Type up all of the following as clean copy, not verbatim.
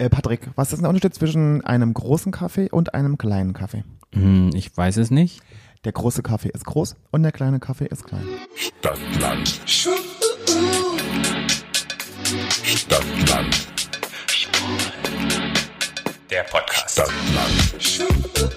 Patrick, was ist der Unterschied zwischen einem großen Kaffee und einem kleinen Kaffee? Ich weiß es nicht. Der große Kaffee ist groß und der kleine Kaffee ist klein. Stadtland. Stadtland. Der Podcast. Stadtland. Stadtland.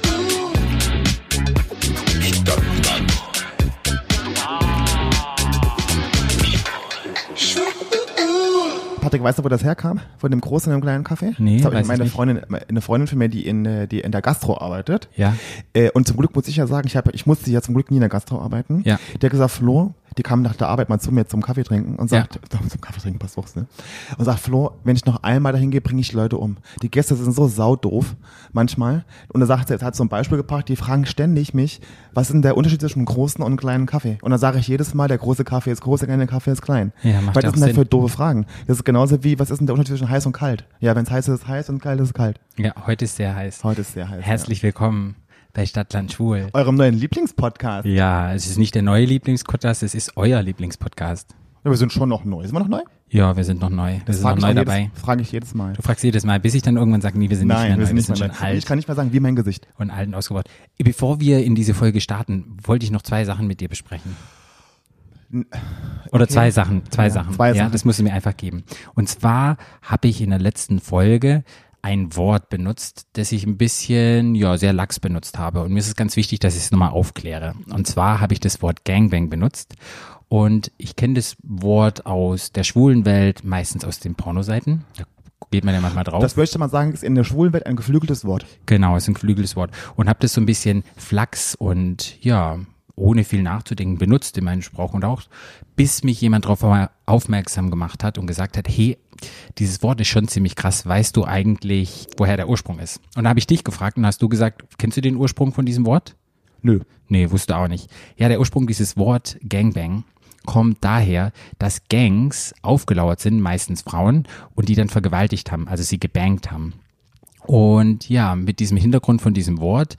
Patrick, weißt du, wo das herkam? Von dem großen und dem kleinen Kaffee? Nee, das habe weiß ich ich nicht. eine Freundin von mir, die in der Gastro arbeitet. Ja. Und zum Glück muss ich ja sagen, ich musste ja zum Glück nie in der Gastro arbeiten. Ja. Die hat gesagt, Flo, die kam nach der Arbeit mal zu mir zum Kaffee trinken und sagt, zum Kaffee trinken passt auch, ne? Und sagt, Flo, wenn ich noch einmal dahin gehe, bringe ich Leute um. Die Gäste sind so saudoof manchmal. Und da sagt sie, jetzt hat so ein Beispiel gebracht, die fragen ständig mich, was ist denn der Unterschied zwischen einem großen und einem kleinen Kaffee? Und dann sage ich jedes Mal, der große Kaffee ist groß, der kleine Kaffee ist klein. Ja, macht Weil ja das auch sind halt Sinn. für doofe Fragen. Das ist genauso wie, was ist denn der Unterschied zwischen heiß und kalt? Ja, wenn es heiß ist, ist es heiß und kalt ist es kalt. Ja, heute ist sehr heiß. Heute ist sehr heiß. Herzlich willkommen bei Stadtland Schwul. Eurem neuen Lieblingspodcast. Ja, es ist nicht der neue Lieblingspodcast, es ist euer Lieblingspodcast. Ja, wir sind schon noch neu. Sind wir noch neu? Ja, wir sind noch neu. Wir sind noch neu dabei. Frage ich jedes Mal. Du fragst jedes Mal, bis ich dann irgendwann sage, nee, wir sind nicht mehr Nein, neu, wir sind nicht mehr schon neu. alt Ich kann nicht mehr sagen, wie mein Gesicht. und alt und ausgebaut. Bevor wir in diese Folge starten, wollte ich noch zwei Sachen mit dir besprechen. Oder zwei Sachen. Zwei Ja, Sachen. das musst du mir einfach geben. Und zwar habe ich in der letzten Folge ein Wort benutzt, das ich ein bisschen, sehr lax benutzt habe. Und mir ist es ganz wichtig, dass ich es nochmal aufkläre. Und zwar habe ich das Wort Gangbang benutzt. Und ich kenne das Wort aus der schwulen Welt, meistens aus den Pornoseiten. Da geht man ja manchmal drauf. Das möchte man sagen, ist in der schwulen Welt ein geflügeltes Wort. Genau, ist ein geflügeltes Wort. Und habe das so ein bisschen flachs und ohne viel nachzudenken benutzt in meinem Sprach und auch, bis mich jemand darauf aufmerksam gemacht hat und gesagt hat, hey, dieses Wort ist schon ziemlich krass, weißt du eigentlich, woher der Ursprung ist? Und da habe ich dich gefragt und hast du gesagt, kennst du den Ursprung von diesem Wort? Nö. Nee, wusste auch nicht. Ja, der Ursprung dieses Wort Gangbang kommt daher, dass Gangs aufgelauert sind, meistens Frauen, und die dann vergewaltigt haben, also sie gebangt haben. Und mit diesem Hintergrund von diesem Wort,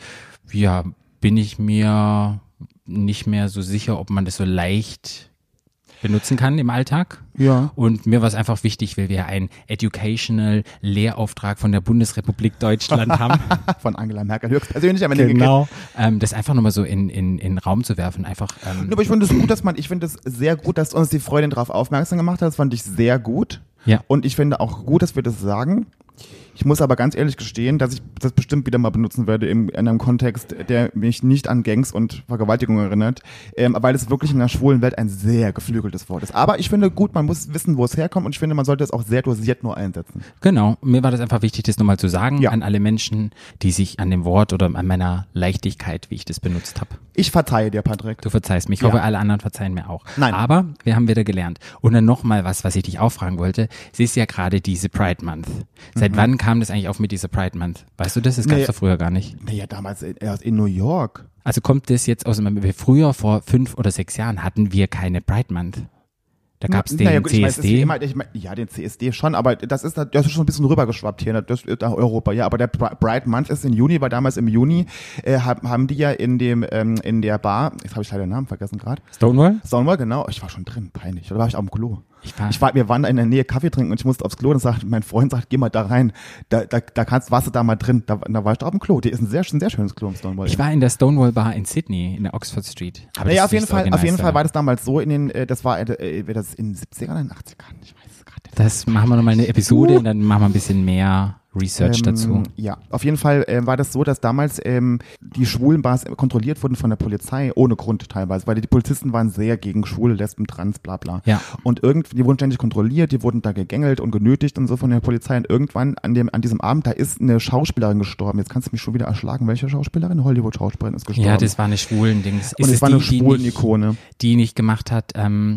bin ich mir nicht mehr so sicher, ob man das so leicht benutzen kann im Alltag. Ja. Und mir war es einfach wichtig, weil wir einen Educational Lehrauftrag von der Bundesrepublik Deutschland haben. Von Angela Merkel höchstpersönlich am Ende Genau. Das einfach nochmal so in den Raum zu werfen. Einfach. Aber ich finde es gut, sehr gut, dass uns die Freundin darauf aufmerksam gemacht hat. Das fand ich sehr gut. Ja. Und ich finde auch gut, dass wir das sagen. Ich muss aber ganz ehrlich gestehen, dass ich das bestimmt wieder mal benutzen werde in einem Kontext, der mich nicht an Gangs und Vergewaltigung erinnert, weil es wirklich in der schwulen Welt ein sehr geflügeltes Wort ist. Aber ich finde gut, man muss wissen, wo es herkommt, und ich finde, man sollte es auch sehr dosiert nur einsetzen. Genau, mir war das einfach wichtig, das nochmal zu sagen Ja. an alle Menschen, die sich an dem Wort oder an meiner Leichtigkeit, wie ich das benutzt habe. Ich verzeihe dir, Patrick. Du verzeihst mich. Ich Ja. hoffe, alle anderen verzeihen mir auch. Nein. Aber wir haben wieder gelernt. Und dann nochmal was ich dich auch fragen wollte. Es ist ja gerade diese Pride Month. Seit wann kam das eigentlich auf mit dieser Pride Month? Weißt du das? Das gab es Nee. doch früher gar nicht. Naja, damals erst in New York. Also kommt das jetzt aus, früher vor 5 oder 6 Jahren hatten wir keine Pride Month. Da gab es den Naja, gut, ich meine, es ist CSD. ja, den CSD schon, aber das ist schon ein bisschen rübergeschwappt hier, das ist nach Europa, ja, aber der Pride Month ist im Juni, weil damals im Juni haben die ja in der Bar, jetzt habe ich leider den Namen vergessen gerade. Stonewall? Stonewall, genau, ich war schon drin, peinlich, da war ich auf dem Klo. Ich Wir waren da in der Nähe Kaffee trinken und ich musste aufs Klo und mein Freund sagt, geh mal da rein, warst du da mal drin, da war ich da auf dem Klo, die ist ein sehr schönes Klo im Stonewall. Ich war in der Stonewall Bar in Sydney, in der Oxford Street. Aber Naja, das auf jeden ist das Fall Originalste. war das damals so das war das in den 70ern oder in den 80ern, ich weiß es gerade nicht. Das machen wir nochmal eine Episode und dann machen wir ein bisschen mehr Research dazu. Ja, auf jeden Fall war das so, dass damals die schwulen Bars kontrolliert wurden von der Polizei, ohne Grund teilweise, weil die Polizisten waren sehr gegen Schwule, Lesben, Trans, bla bla. Ja. Und die wurden ständig kontrolliert, die wurden da gegängelt und genötigt und so von der Polizei. Und irgendwann an diesem Abend, da ist eine Schauspielerin gestorben. Jetzt kannst du mich schon wieder erschlagen. Welche Schauspielerin? Hollywood-Schauspielerin ist gestorben. Ja, das war eine Schwulendings. und es war eine Schwulen-Ikone. Die nicht gemacht hat,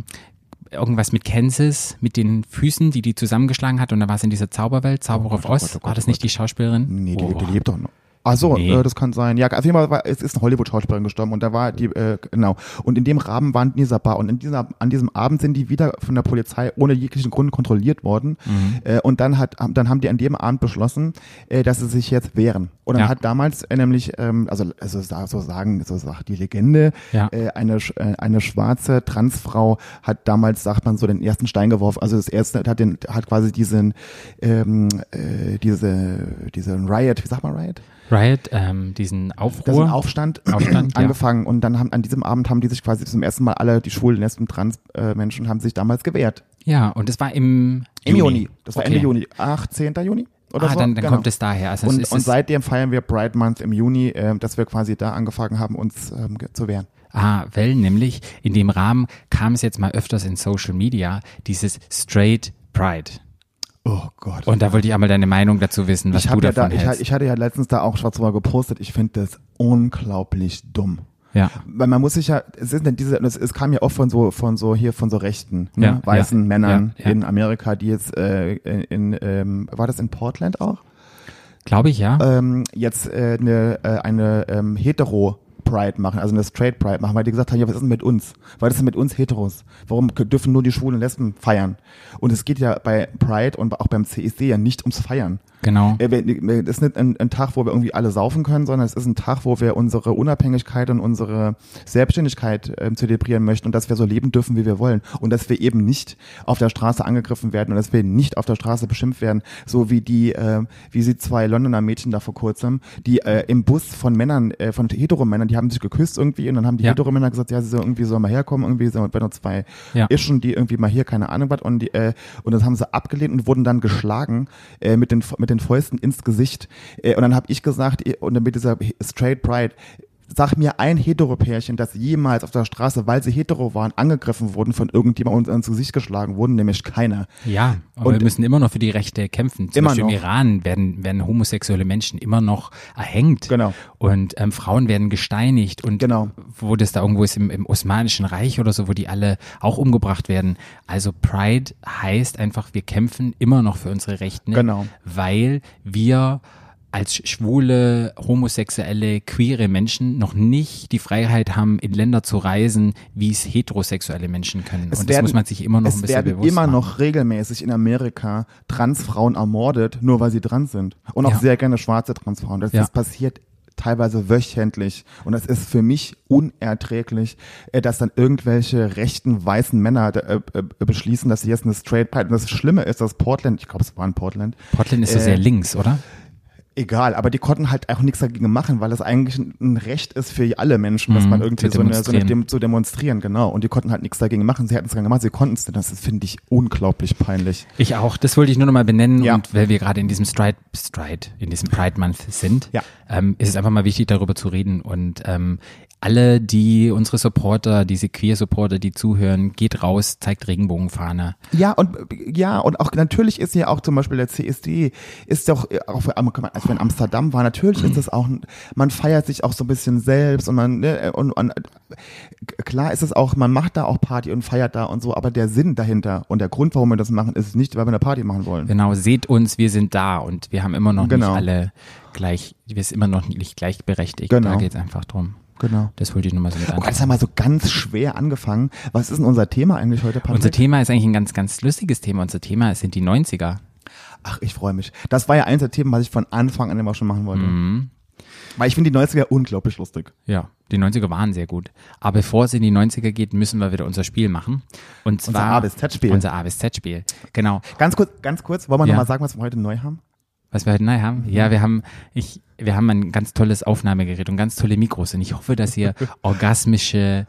irgendwas mit Kansas, mit den Füßen, die zusammengeschlagen hat und da war es in dieser Zauberwelt, Zauberer of Oz. War das nicht die Schauspielerin? Nee, die lebt doch noch. Ach so, Nee. das kann sein. Ja, auf jeden Fall es ist eine Hollywood-Schauspielerin gestorben und da war die, genau. Und in dem Rahmen waren die in dieser Bar und an diesem Abend sind die wieder von der Polizei ohne jeglichen Grund kontrolliert worden. Und dann haben die an dem Abend beschlossen, dass sie sich jetzt wehren. Und dann hat damals nämlich, so sagt die Legende, eine schwarze Transfrau hat damals, sagt man so, den ersten Stein geworfen. Also das erste hat quasi diesen Riot, wie sagt man Riot? Riot, diesen Aufruhr. Das ist ein Aufstand angefangen und dann an diesem Abend haben die sich quasi zum ersten Mal alle, die schwulen, lesben, trans Menschen haben sich damals gewehrt. Ja, und das war im Juni. Das war Ende Juni, 18. Juni oder so. Dann kommt es daher. Also und seitdem feiern wir Pride Month im Juni, dass wir quasi da angefangen haben, uns zu wehren. Weil nämlich in dem Rahmen kam es jetzt mal öfters in Social Media, dieses Straight Pride. Oh Gott. Und da wollte ich einmal deine Meinung dazu wissen, was du davon hältst. Ich hatte ja letztens da auch schwarz drüber gepostet, ich finde das unglaublich dumm. Ja. Weil man muss sich ja, es kam ja oft von so Rechten, ne? Weißen Männern in Amerika, die jetzt war das in Portland auch? Glaube ich, ja. Jetzt eine Hetero Pride machen, also eine Straight Pride machen, weil die gesagt haben, ja, was ist denn mit uns? Was ist denn mit uns Heteros? Warum dürfen nur die Schwulen und Lesben feiern? Und es geht ja bei Pride und auch beim CSD ja nicht ums Feiern. Genau. Das ist nicht ein Tag, wo wir irgendwie alle saufen können, sondern es ist ein Tag, wo wir unsere Unabhängigkeit und unsere Selbstständigkeit zelebrieren möchten und dass wir so leben dürfen, wie wir wollen. Und dass wir eben nicht auf der Straße angegriffen werden und dass wir nicht auf der Straße beschimpft werden, so wie sie zwei Londoner Mädchen da vor kurzem, die im Bus von Männern, von Heteromännern, die haben sich geküsst irgendwie und dann haben die Heteromänner gesagt, ja, sie sollen mal herkommen, irgendwie so bei nur zwei Ischen, die irgendwie mal hier, keine Ahnung was, und das haben sie abgelehnt und wurden dann geschlagen mit den Fäusten ins Gesicht. Und dann habe ich gesagt, und mit dieser Straight Pride, sag mir ein Hetero-Pärchen, das jemals auf der Straße, weil sie hetero waren, angegriffen wurden von irgendjemandem und ins Gesicht geschlagen wurden, nämlich keiner. Ja, aber wir müssen immer noch für die Rechte kämpfen. Zum Beispiel im Iran werden homosexuelle Menschen immer noch erhängt. Genau. Und Frauen werden gesteinigt. Und wo das da irgendwo ist im Osmanischen Reich oder so, wo die alle auch umgebracht werden. Also Pride heißt einfach, wir kämpfen immer noch für unsere Rechte. Genau. Weil wir als schwule, homosexuelle, queere Menschen noch nicht die Freiheit haben, in Länder zu reisen, wie es heterosexuelle Menschen können. Und das muss man sich immer noch ein bisschen bewusst machen. Es werden immer noch regelmäßig in Amerika Transfrauen ermordet, nur weil sie trans sind. Und auch sehr gerne schwarze Transfrauen. Das passiert teilweise wöchentlich. Und das ist für mich unerträglich, dass dann irgendwelche rechten, weißen Männer beschließen, dass sie jetzt eine Straight Pride. Und das Schlimme ist, dass Portland, ich glaube, es war in Portland. Portland ist so sehr links, oder? Egal, aber die konnten halt auch nichts dagegen machen, weil es eigentlich ein Recht ist für alle Menschen, dass man irgendwie zu demonstrieren, genau. Und die konnten halt nichts dagegen machen. Sie hätten es gemacht, sie konnten es denn. Das finde ich unglaublich peinlich. Ich auch. Das wollte ich nur noch mal benennen. Ja. Und weil wir gerade in diesem in diesem Pride Month sind, ist es einfach mal wichtig, darüber zu reden. Und alle, unsere Supporter, diese Queer-Supporter, die zuhören, geht raus, zeigt Regenbogenfahne. Ja, und auch natürlich ist ja auch zum Beispiel der CSD, ist doch, auch als wir in Amsterdam waren, natürlich ist das auch, man feiert sich auch so ein bisschen selbst und und klar ist es auch, man macht da auch Party und feiert da und so, aber der Sinn dahinter und der Grund, warum wir das machen, ist nicht, weil wir eine Party machen wollen. Genau, seht uns, wir sind da und wir haben immer noch nicht alle gleich, wir sind immer noch nicht gleichberechtigt. Genau. Da geht es einfach drum. Genau. Das wollte ich nur mal so mit anfangen. Jetzt haben wir so ganz schwer angefangen. Was ist denn unser Thema eigentlich heute, Patrick? Unser Thema ist eigentlich ein ganz, ganz lustiges Thema. Unser Thema sind die 90er. Ach, ich freue mich. Das war ja eins der Themen, was ich von Anfang an immer schon machen wollte. Mhm. Weil ich finde die 90er unglaublich lustig. Ja, die 90er waren sehr gut. Aber bevor es in die 90er geht, müssen wir wieder unser Spiel machen. Und zwar unser A bis Z-Spiel. Unser A bis Z-Spiel, genau. Ganz kurz, wollen wir nochmal sagen, was wir heute neu haben? Was wir heute neu haben? Ja, wir haben ein ganz tolles Aufnahmegerät und ganz tolle Mikros und ich hoffe, dass ihr orgasmische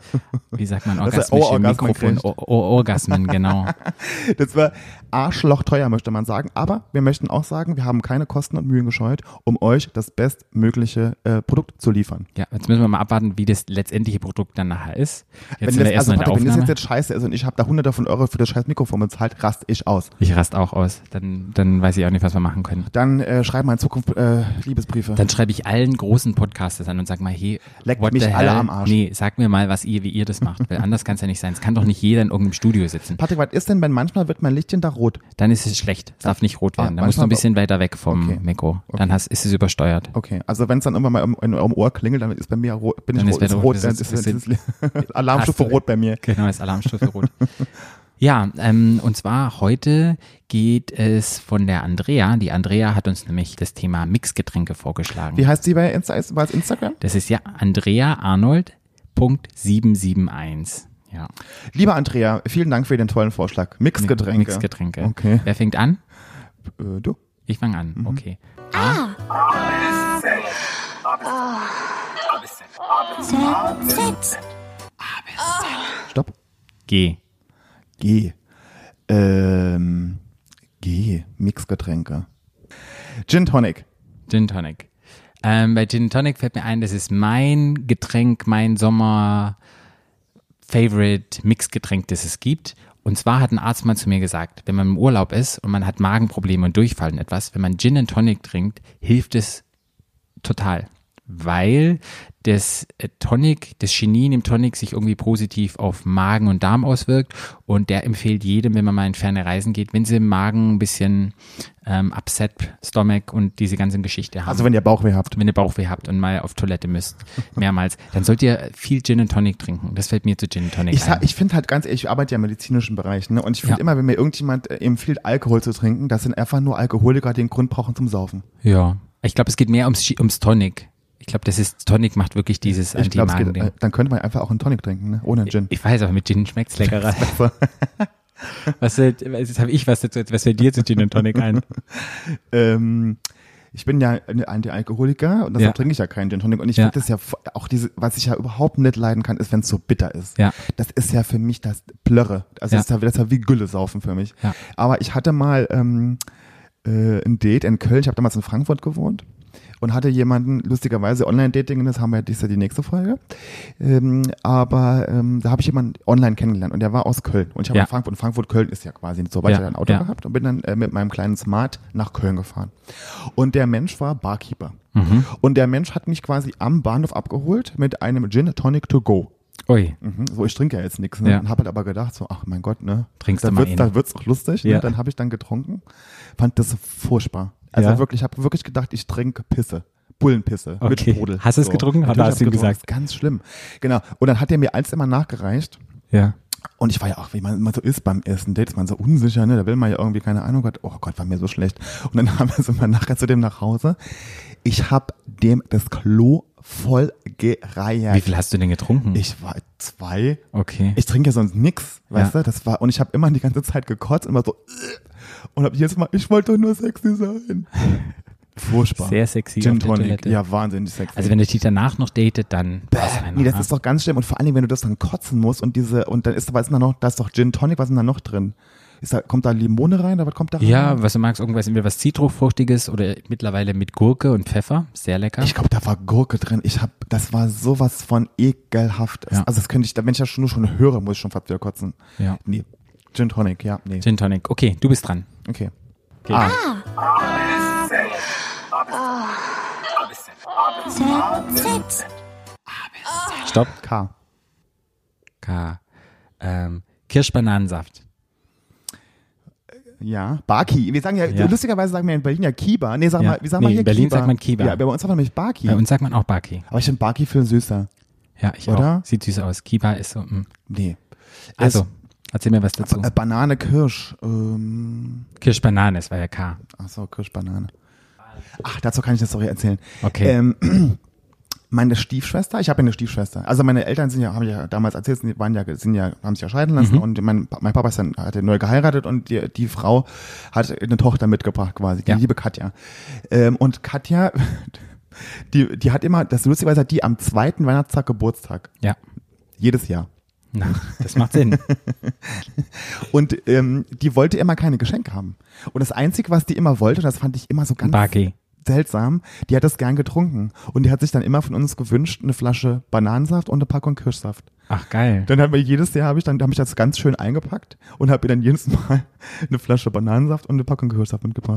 Mikrofon, Orgasmen, genau. Das war arschlochteuer, möchte man sagen, aber wir möchten auch sagen, wir haben keine Kosten und Mühen gescheut, um euch das bestmögliche Produkt zu liefern. Ja, jetzt müssen wir mal abwarten, wie das letztendliche Produkt dann nachher ist. Wenn das jetzt scheiße ist und ich habe da Hunderte von Euro für das scheiß Mikrofon bezahlt, raste ich aus. Ich raste auch aus. Dann weiß ich auch nicht, was wir machen können. Dann dann schreib mal in Zukunft Liebesbriefe. Dann schreibe ich allen großen Podcasters an und sag mal, hey, Leckt what mich the hell? alle am Arsch. Nee, sag mir mal, wie ihr das macht, weil anders kann es ja nicht sein. Es kann doch nicht jeder in irgendeinem Studio sitzen. Patrick, was ist denn, wenn manchmal wird mein Lichtchen da rot? Dann ist es schlecht. Es darf nicht rot werden. Da musst du manchmal ein bisschen weiter weg vom Okay. Mikro. Dann ist es übersteuert. Okay, also wenn es dann irgendwann mal in eurem Ohr klingelt, dann ist bei mir rot, Dann ist ist rot, rot, das dann ist- ist Alarmstufe Hast du- rot bei mir. Genau, ist Alarmstufe rot. Ja, und zwar heute geht es von der Andrea. Die Andrea hat uns nämlich das Thema Mixgetränke vorgeschlagen. Wie heißt die bei war es Instagram? Das ist ja andreaarnold.771. Ja, Lieber Andrea, vielen Dank für den tollen Vorschlag. Mixgetränke. Mixgetränke. Okay. Wer fängt an? Du? Ich fange an. Okay. Stopp. G. G. G. Mixgetränke. Gin Tonic. Gin Tonic. Bei Gin Tonic fällt mir ein, das ist mein Getränk, mein Sommer-Favorite Mixgetränk, das es gibt. Und zwar hat ein Arzt mal zu mir gesagt, wenn man im Urlaub ist und man hat Magenprobleme und Durchfall und etwas, wenn man Gin and Tonic trinkt, hilft es total. Weil das Tonic, das Chinin im Tonic sich irgendwie positiv auf Magen und Darm auswirkt und der empfiehlt jedem, wenn man mal in ferne Reisen geht, wenn sie im Magen ein bisschen Upset Stomach und diese ganze Geschichte haben. Also wenn ihr Bauchweh habt. Wenn ihr Bauchweh habt und mal auf Toilette müsst, mehrmals, dann sollt ihr viel Gin and Tonic trinken. Das fällt mir zu Gin and Tonic ein. Ich finde halt ganz ehrlich, ich arbeite ja im medizinischen Bereich, ne? Und ich finde Ja. immer, wenn mir irgendjemand empfiehlt, Alkohol zu trinken, das sind einfach nur Alkoholiker, die den Grund brauchen zum Saufen. Ja. Ich glaube, es geht mehr ums Tonic. Ich glaube, Tonic macht wirklich dieses Ich glaube, Anti-Magen-Ding. dann könnte man einfach auch einen Tonic trinken, ne? Ohne Gin. Ich weiß, aber mit Gin schmeckt's leckerer. Jetzt habe ich was dazu, was fällt dir zu Gin and Tonic ein? Ich bin ja ein Anti-Alkoholiker und deshalb Ja. trinke ich ja keinen Gin Tonic. Und ich Ja. finde das ja auch was ich ja überhaupt nicht leiden kann, ist, wenn es so bitter ist. Ja. Das ist ja für mich das Plörre. Also Ja. das ist ja wie Gülle saufen für mich. Ja. Aber ich hatte mal ein Date in Köln. Ich habe damals in Frankfurt gewohnt. Und hatte jemanden, lustigerweise Online-Dating, das haben wir, das ist ja die nächste Folge, aber da habe ich jemanden online kennengelernt und der war aus Köln. Und ich habe Ja. in Frankfurt, und Frankfurt-Köln ist ja quasi nicht so weit, ich Ja, hatte ein Auto ja. gehabt und bin dann mit meinem kleinen Smart nach Köln gefahren. Und der Mensch war Barkeeper. Mhm. Und der Mensch hat mich quasi am Bahnhof abgeholt mit einem Gin Tonic to go. Ui. So, ich trinke ja jetzt nichts, ne? Ja. Und habe halt aber gedacht, so, ach mein Gott, ne? Trinkst da du mal wird's, einen. da wird's auch lustig, Ja. ne? Dann habe ich dann getrunken, fand das furchtbar. Also Ja. wirklich, ich habe wirklich gedacht, ich trinke Pisse. Bullenpisse mit Okay. Sprudel. Hast du es getrunken? Natürlich Hast du hab ihm ich getrunken. gesagt? Das ist ganz schlimm. Genau. Und dann hat er mir eins immer nachgereicht. Ja. Und ich war ja auch, wie man immer so ist beim ersten Date, ist man so unsicher, ne? Da will man ja irgendwie, keine Ahnung, oh Gott, war mir so schlecht. Und dann haben wir so mal nachher zu dem nach Hause. Ich habe dem das Klo voll gereiert. Wie viel hast du denn getrunken? Ich war 2. Okay. Ich trinke ja sonst nix, weißt Ja. du? Das war, und ich habe immer die ganze Zeit gekotzt und immer so, und habe jedes Mal, ich wollte doch nur sexy sein. Furchtbar. Sehr sexy Gin auf der Tonic, Toilette. ja, wahnsinnig sexy. Also wenn der dich danach noch datet, dann Nee, das ist doch ganz schlimm. Und vor allem, wenn du das dann kotzen musst und dann ist, was ist da noch, da ist doch Gin Tonic, was ist denn da noch drin? Kommt da Limone rein oder was kommt da rein? Ja, was du magst, irgendwas entweder was Zitrusfruchtiges oder mittlerweile mit Gurke und Pfeffer. Sehr lecker. Ich glaube, da war Gurke drin. Das war sowas von ekelhaft. Ja. Also das könnte ich, wenn ich das schon höre, muss ich schon fast wieder kotzen. Ja. Nee. Gin Tonic, ja, nee. Gin Tonic. Okay, du bist dran. Okay. Okay. Stopp. K. K. Kirschbananensaft. Ja. Barki. Wir sagen ja, Ja. lustigerweise sagen wir in Berlin ja Kiba. Nee, sag Ja. mal, wie sagen wir Nee, hier in Berlin Kiba? sagt man Kiba. Ja, bei uns sagt man nämlich Barki. Bei uns sagt man auch Baki. Aber ich finde Barki viel süßer. Ja, ich Oder? auch. Sieht süß aus. Kiba ist so. Nee. Also, erzähl mir was dazu. Banane, Kirsch. Kirschbanane, das war ja K. Achso, Kirschbanane. Ach, dazu kann ich eine Story erzählen. Okay. Meine Stiefschwester, ich habe eine Stiefschwester. Also meine Eltern haben ja damals erzählt, haben sich ja scheiden lassen und mein Papa hat neu geheiratet und die Frau hat eine Tochter mitgebracht quasi, die Ja. liebe Katja. Und Katja, die hat immer, das lustigerweise hat die am 2. Weihnachtstag Geburtstag. Ja. Jedes Jahr. Na, das macht Sinn. Und die wollte immer keine Geschenke haben. Und das Einzige, was die immer wollte, das fand ich immer so ganz Baki. seltsam, die hat das gern getrunken. Und die hat sich dann immer von uns gewünscht, eine Flasche Bananensaft und eine Packung Kirschsaft. Ach, geil. Dann haben wir jedes Jahr, habe ich das ganz schön eingepackt und habe ihr dann jedes Mal eine Flasche Bananensaft und eine Packung Kirschsaft mitgebracht.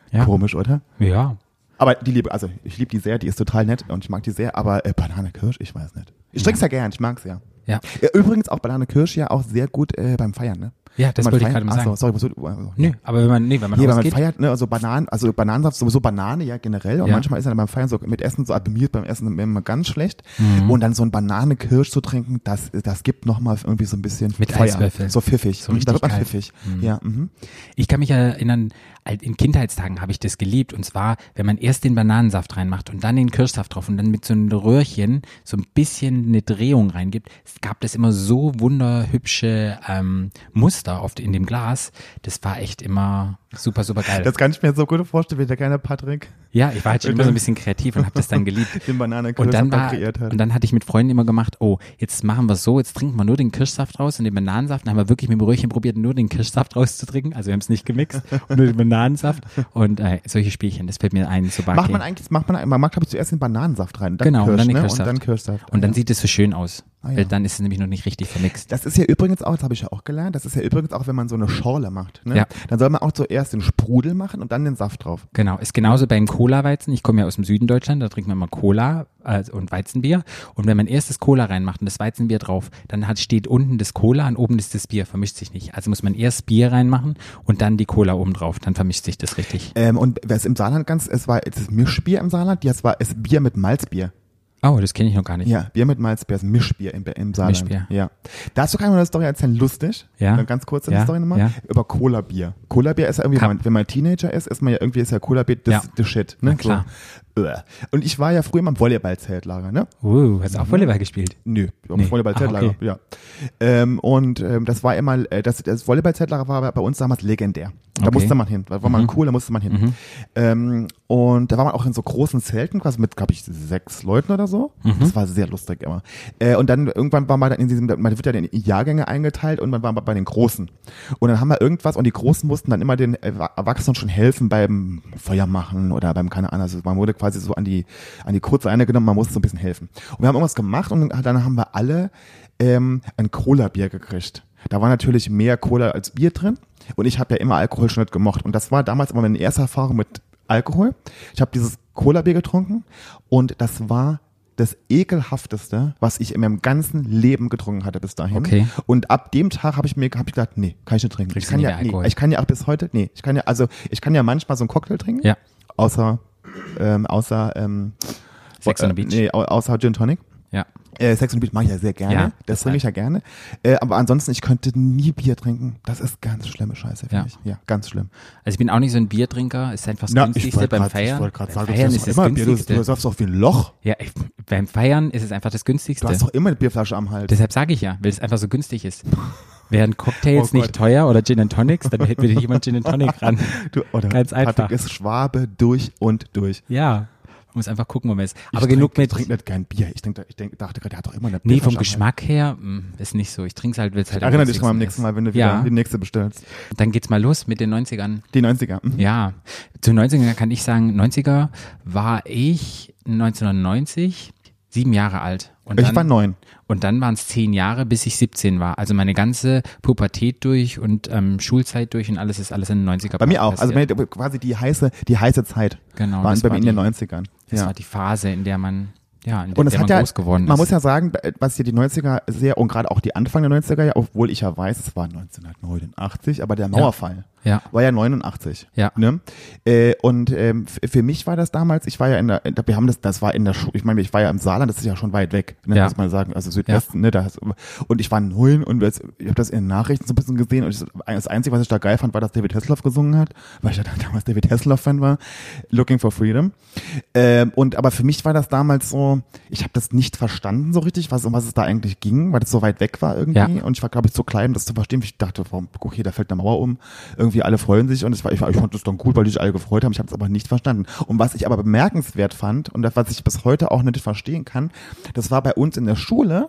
Ja. Komisch, oder? Ja. Aber ich liebe die sehr, die ist total nett und ich mag die sehr, aber Banane Kirsch, ich weiß nicht. Ich trink's ja gern, ich mag's ja. Ja. Übrigens auch Banane Kirsch ja auch sehr gut beim Feiern, ne? Ja, das Wenn man wollte ich feiert- gerade mal sagen. Sorry, Nö, aber wenn man wenn man rausgeht, feiert, ne, also Bananensaft, sowieso Banane, ja, generell. Und Ja. manchmal ist dann beim Feiern so mit Essen so abimiert, beim Essen immer ganz schlecht. Und dann so ein Banane-Kirsch zu trinken, das gibt nochmal irgendwie so ein bisschen Mit Feuer. Eiswürfel. So pfiffig. So richtig da wird man geil. pfiffig. Ja, ich kann mich erinnern, in Kindheitstagen habe ich das geliebt. Und zwar, wenn man erst den Bananensaft reinmacht und dann den Kirschsaft drauf und dann mit so einem Röhrchen so ein bisschen eine Drehung reingibt. Es gab das immer so wunderhübsche Muster in dem Glas. Das war echt immer super, super geil. Das kann ich mir so gut vorstellen, wie der kleine Patrick Ja, ich war halt schon immer so ein bisschen kreativ und habe das dann geliebt. den Banane-Kirsch kreiert hat. Und dann hatte ich mit Freunden immer gemacht, oh, jetzt machen wir es so, jetzt trinken wir nur den Kirschsaft raus und den Bananensaft. Dann haben wir wirklich mit dem Röhrchen probiert, nur den Kirschsaft rauszutrinken. Also wir haben es nicht gemixt, nur den Bananensaft und solche Spielchen. Das fällt mir ein, so Man macht, glaube ich, zuerst den Bananensaft rein, dann Genau, Kirsch, und dann den ne? Kirschsaft. Und dann Kirschsaft. Und dann sieht es so schön aus, Ah, ja. weil dann ist es nämlich noch nicht richtig vermixt. Das ist ja übrigens auch, das habe ich ja auch gelernt, das ist ja übrigens auch, wenn man so eine Schorle macht, ne? Ja. Dann soll man auch zuerst den Sprudel machen und dann den Saft drauf. Genau, ist genauso beim Cola-Weizen. Ich komme ja aus dem Süden Deutschland, da trinkt man immer Cola und Weizenbier. Und wenn man erst das Cola reinmacht und das Weizenbier drauf, dann steht unten das Cola und oben ist das Bier, vermischt sich nicht. Also muss man erst Bier reinmachen und dann die Cola oben drauf, dann vermischt sich das richtig. Und wer ist im Saarland es war das Mischbier im Saarland, es ist Bier mit Malzbier. Oh, das kenne ich noch gar nicht. Ja, Bier mit Malzbier ist Mischbier im Saarland. Mischbier. Ja. Dazu kann ich mal eine Story erzählen, lustig. Ja. Eine ganz kurze Ja. Story nochmal. Ja. Über Cola-Bier. Cola-Bier ist ja irgendwie, wenn man Teenager ist man ja irgendwie, ist ja Cola-Bier the shit. Ne? Na klar. So. Und ich war ja früher im Volleyball-Zeltlager, ne? Hast du auch Volleyball gespielt? Nö, Nee. Volleyball-Zeltlager, okay. ja. Das war immer, das Volleyball-Zeltlager war bei uns damals legendär. Da Okay. musste man hin. Da war man cool, da musste man hin. Und da war man auch in so großen Zelten, quasi mit, glaube ich, 6 Leuten oder so. Das war sehr lustig immer. Und dann irgendwann war man dann man wird ja in Jahrgänge eingeteilt und man war bei den Großen. Und dann haben wir irgendwas und die Großen mussten dann immer den Erwachsenen schon helfen beim Feuer machen oder beim, keine Ahnung, also man wurde quasi so an die kurze Eine genommen, man musste so ein bisschen helfen. Und wir haben irgendwas gemacht und dann haben wir alle ein Cola-Bier gekriegt. Da war natürlich mehr Cola als Bier drin und ich habe ja immer Alkohol schon nicht gemocht. Und das war damals immer meine erste Erfahrung mit Alkohol. Ich habe dieses Cola-Bier getrunken und das war das ekelhafteste, was ich in meinem ganzen Leben getrunken hatte bis dahin. Okay. Und ab dem Tag habe ich gedacht, nee, kann ich nicht trinken. Trinkst du nie mehr Alkohol? Ich kann ja auch bis heute, ich kann ja manchmal so einen Cocktail trinken. Ja. Außer Sex on the Beach. Nee, außer Gin Tonic. Ja. Sex on the Beach mache ich ja sehr gerne. Ja, das trinke ich ja gerne. Aber ansonsten, ich könnte nie Bier trinken. Das ist ganz schlimme Scheiße, finde ich. Ja, ganz schlimm. Also ich bin auch nicht so ein Biertrinker, ist einfach das Günstigste beim Feiern. Ich wollte gerade Beim sagen, Feiern du ist hast das doch immer Bier, Günstigste. du saufst doch wie ein Loch. Ja, beim Feiern ist es einfach das Günstigste. Du hast doch immer eine Bierflasche am Hals. Deshalb sage ich ja, weil es einfach so günstig ist. Wären Cocktails Oh nicht Gott. teuer oder Gin and Tonics, dann hätte mir jemand Gin and Tonic ran. Ganz einfach. Patrick ist Schwabe durch und durch. Ja, man muss einfach gucken, wo man ist. Aber Ich genug Ich trinke nicht kein Bier. Dachte gerade, der hat doch immer eine Nee, Bierflasche vom am Hals. Geschmack her ist nicht so. Ich trinke es halt, will es halt. am Erinnere dich mal beim nächsten günstigsten Mal, wenn du ist. wieder Ja, die nächste bestellst. dann geht's mal los mit den 90ern. Die 90er. Mhm. Ja, zu 90er kann ich sagen, 90er war ich 1990 7 Jahre alt. Und Ich war 9. Und dann waren es 10 Jahre, bis ich 17 war. Also meine ganze Pubertät durch und Schulzeit durch und alles ist alles in den 90er. Bei mir auch. Also passiert. quasi die heiße Zeit. Genau, War das bei war mir in die- den 90ern. Das Ja. war die Phase, in der man, Und es der hat man ja, groß geworden ist. man muss ja sagen, was hier die 90er sehr, und gerade auch die Anfang der 90er, ja, obwohl ich ja weiß, es war 1989, aber der Mauerfall Ja. war ja 89. Ja. Ne? Für mich war das damals, ich war ja wir haben das war in der Schule, ich meine, ich war ja im Saarland, das ist ja schon weit weg, ne, Ja. muss man sagen, also Südwesten, ne, und ich war 9 und ich habe das in den Nachrichten so ein bisschen gesehen und das Einzige, was ich da geil fand, war, dass David Hasselhoff gesungen hat, weil ich ja damals David Hasselhoff-Fan war, Looking for Freedom. Aber für mich war das damals so, ich habe das nicht verstanden so richtig, um was es da eigentlich ging, weil das so weit weg war irgendwie Ja. und ich war, glaube ich, zu klein, um das zu verstehen. Ich dachte, okay, da fällt eine Mauer um, irgendwie alle freuen sich und ich fand das dann gut, weil die sich alle gefreut haben, ich habe es aber nicht verstanden. Und was ich aber bemerkenswert fand und das, was ich bis heute auch nicht verstehen kann, das war bei uns in der Schule,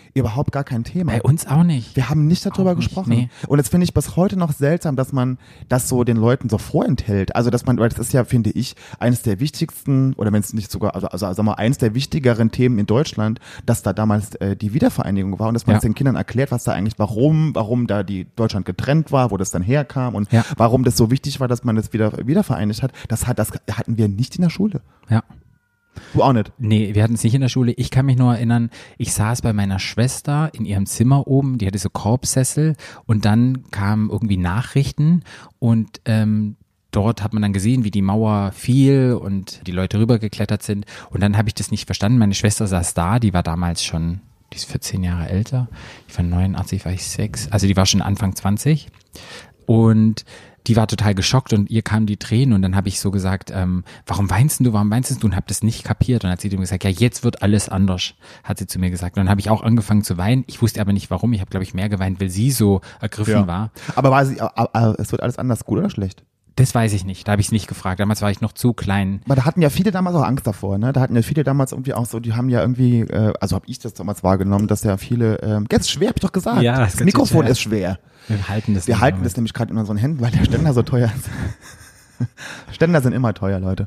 überhaupt gar kein Thema. Bei uns auch nicht. Wir haben nicht darüber Auch nicht, gesprochen. nee. Und das finde ich bis heute noch seltsam, dass man das so den Leuten so vorenthält. Also, weil das ist ja, finde ich, eines der wichtigsten, oder wenn es nicht sogar, also sagen wir, eines der wichtigeren Themen in Deutschland, dass da damals die Wiedervereinigung war und dass man es den Kindern erklärt, was da eigentlich, warum da die Deutschland getrennt war, wo das dann herkam und warum das so wichtig war, dass man das wieder vereinigt hat. Das hatten wir nicht in der Schule. Ja. Du auch nicht? Nee, wir hatten es nicht in der Schule. Ich kann mich nur erinnern, ich saß bei meiner Schwester in ihrem Zimmer oben, die hatte so Korbsessel und dann kamen irgendwie Nachrichten und dort hat man dann gesehen, wie die Mauer fiel und die Leute rübergeklettert sind und dann habe ich das nicht verstanden. Meine Schwester saß da, die war damals schon, die ist 14 Jahre älter, ich war 89, war ich 6, also die war schon Anfang 20 und die war total geschockt und ihr kamen die Tränen und dann habe ich so gesagt, warum weinst du und habe das nicht kapiert und dann hat sie mir gesagt, ja jetzt wird alles anders, hat sie zu mir gesagt und dann habe ich auch angefangen zu weinen, ich wusste aber nicht warum, ich habe glaube ich mehr geweint, weil sie so ergriffen war. Aber es wird alles anders, gut oder schlecht? Das weiß ich nicht, da habe ich es nicht gefragt, damals war ich noch zu klein. Aber da hatten ja viele damals auch Angst davor, ne? Da hatten ja viele damals irgendwie auch so, die haben ja irgendwie, also habe ich das damals wahrgenommen, dass ja viele, jetzt ist schwer, hab ich doch gesagt, Ja, das Mikrofon ist schwer. Wir halten das nämlich gerade in unseren Händen, weil der Ständer so teuer ist. Ständer sind immer teuer, Leute.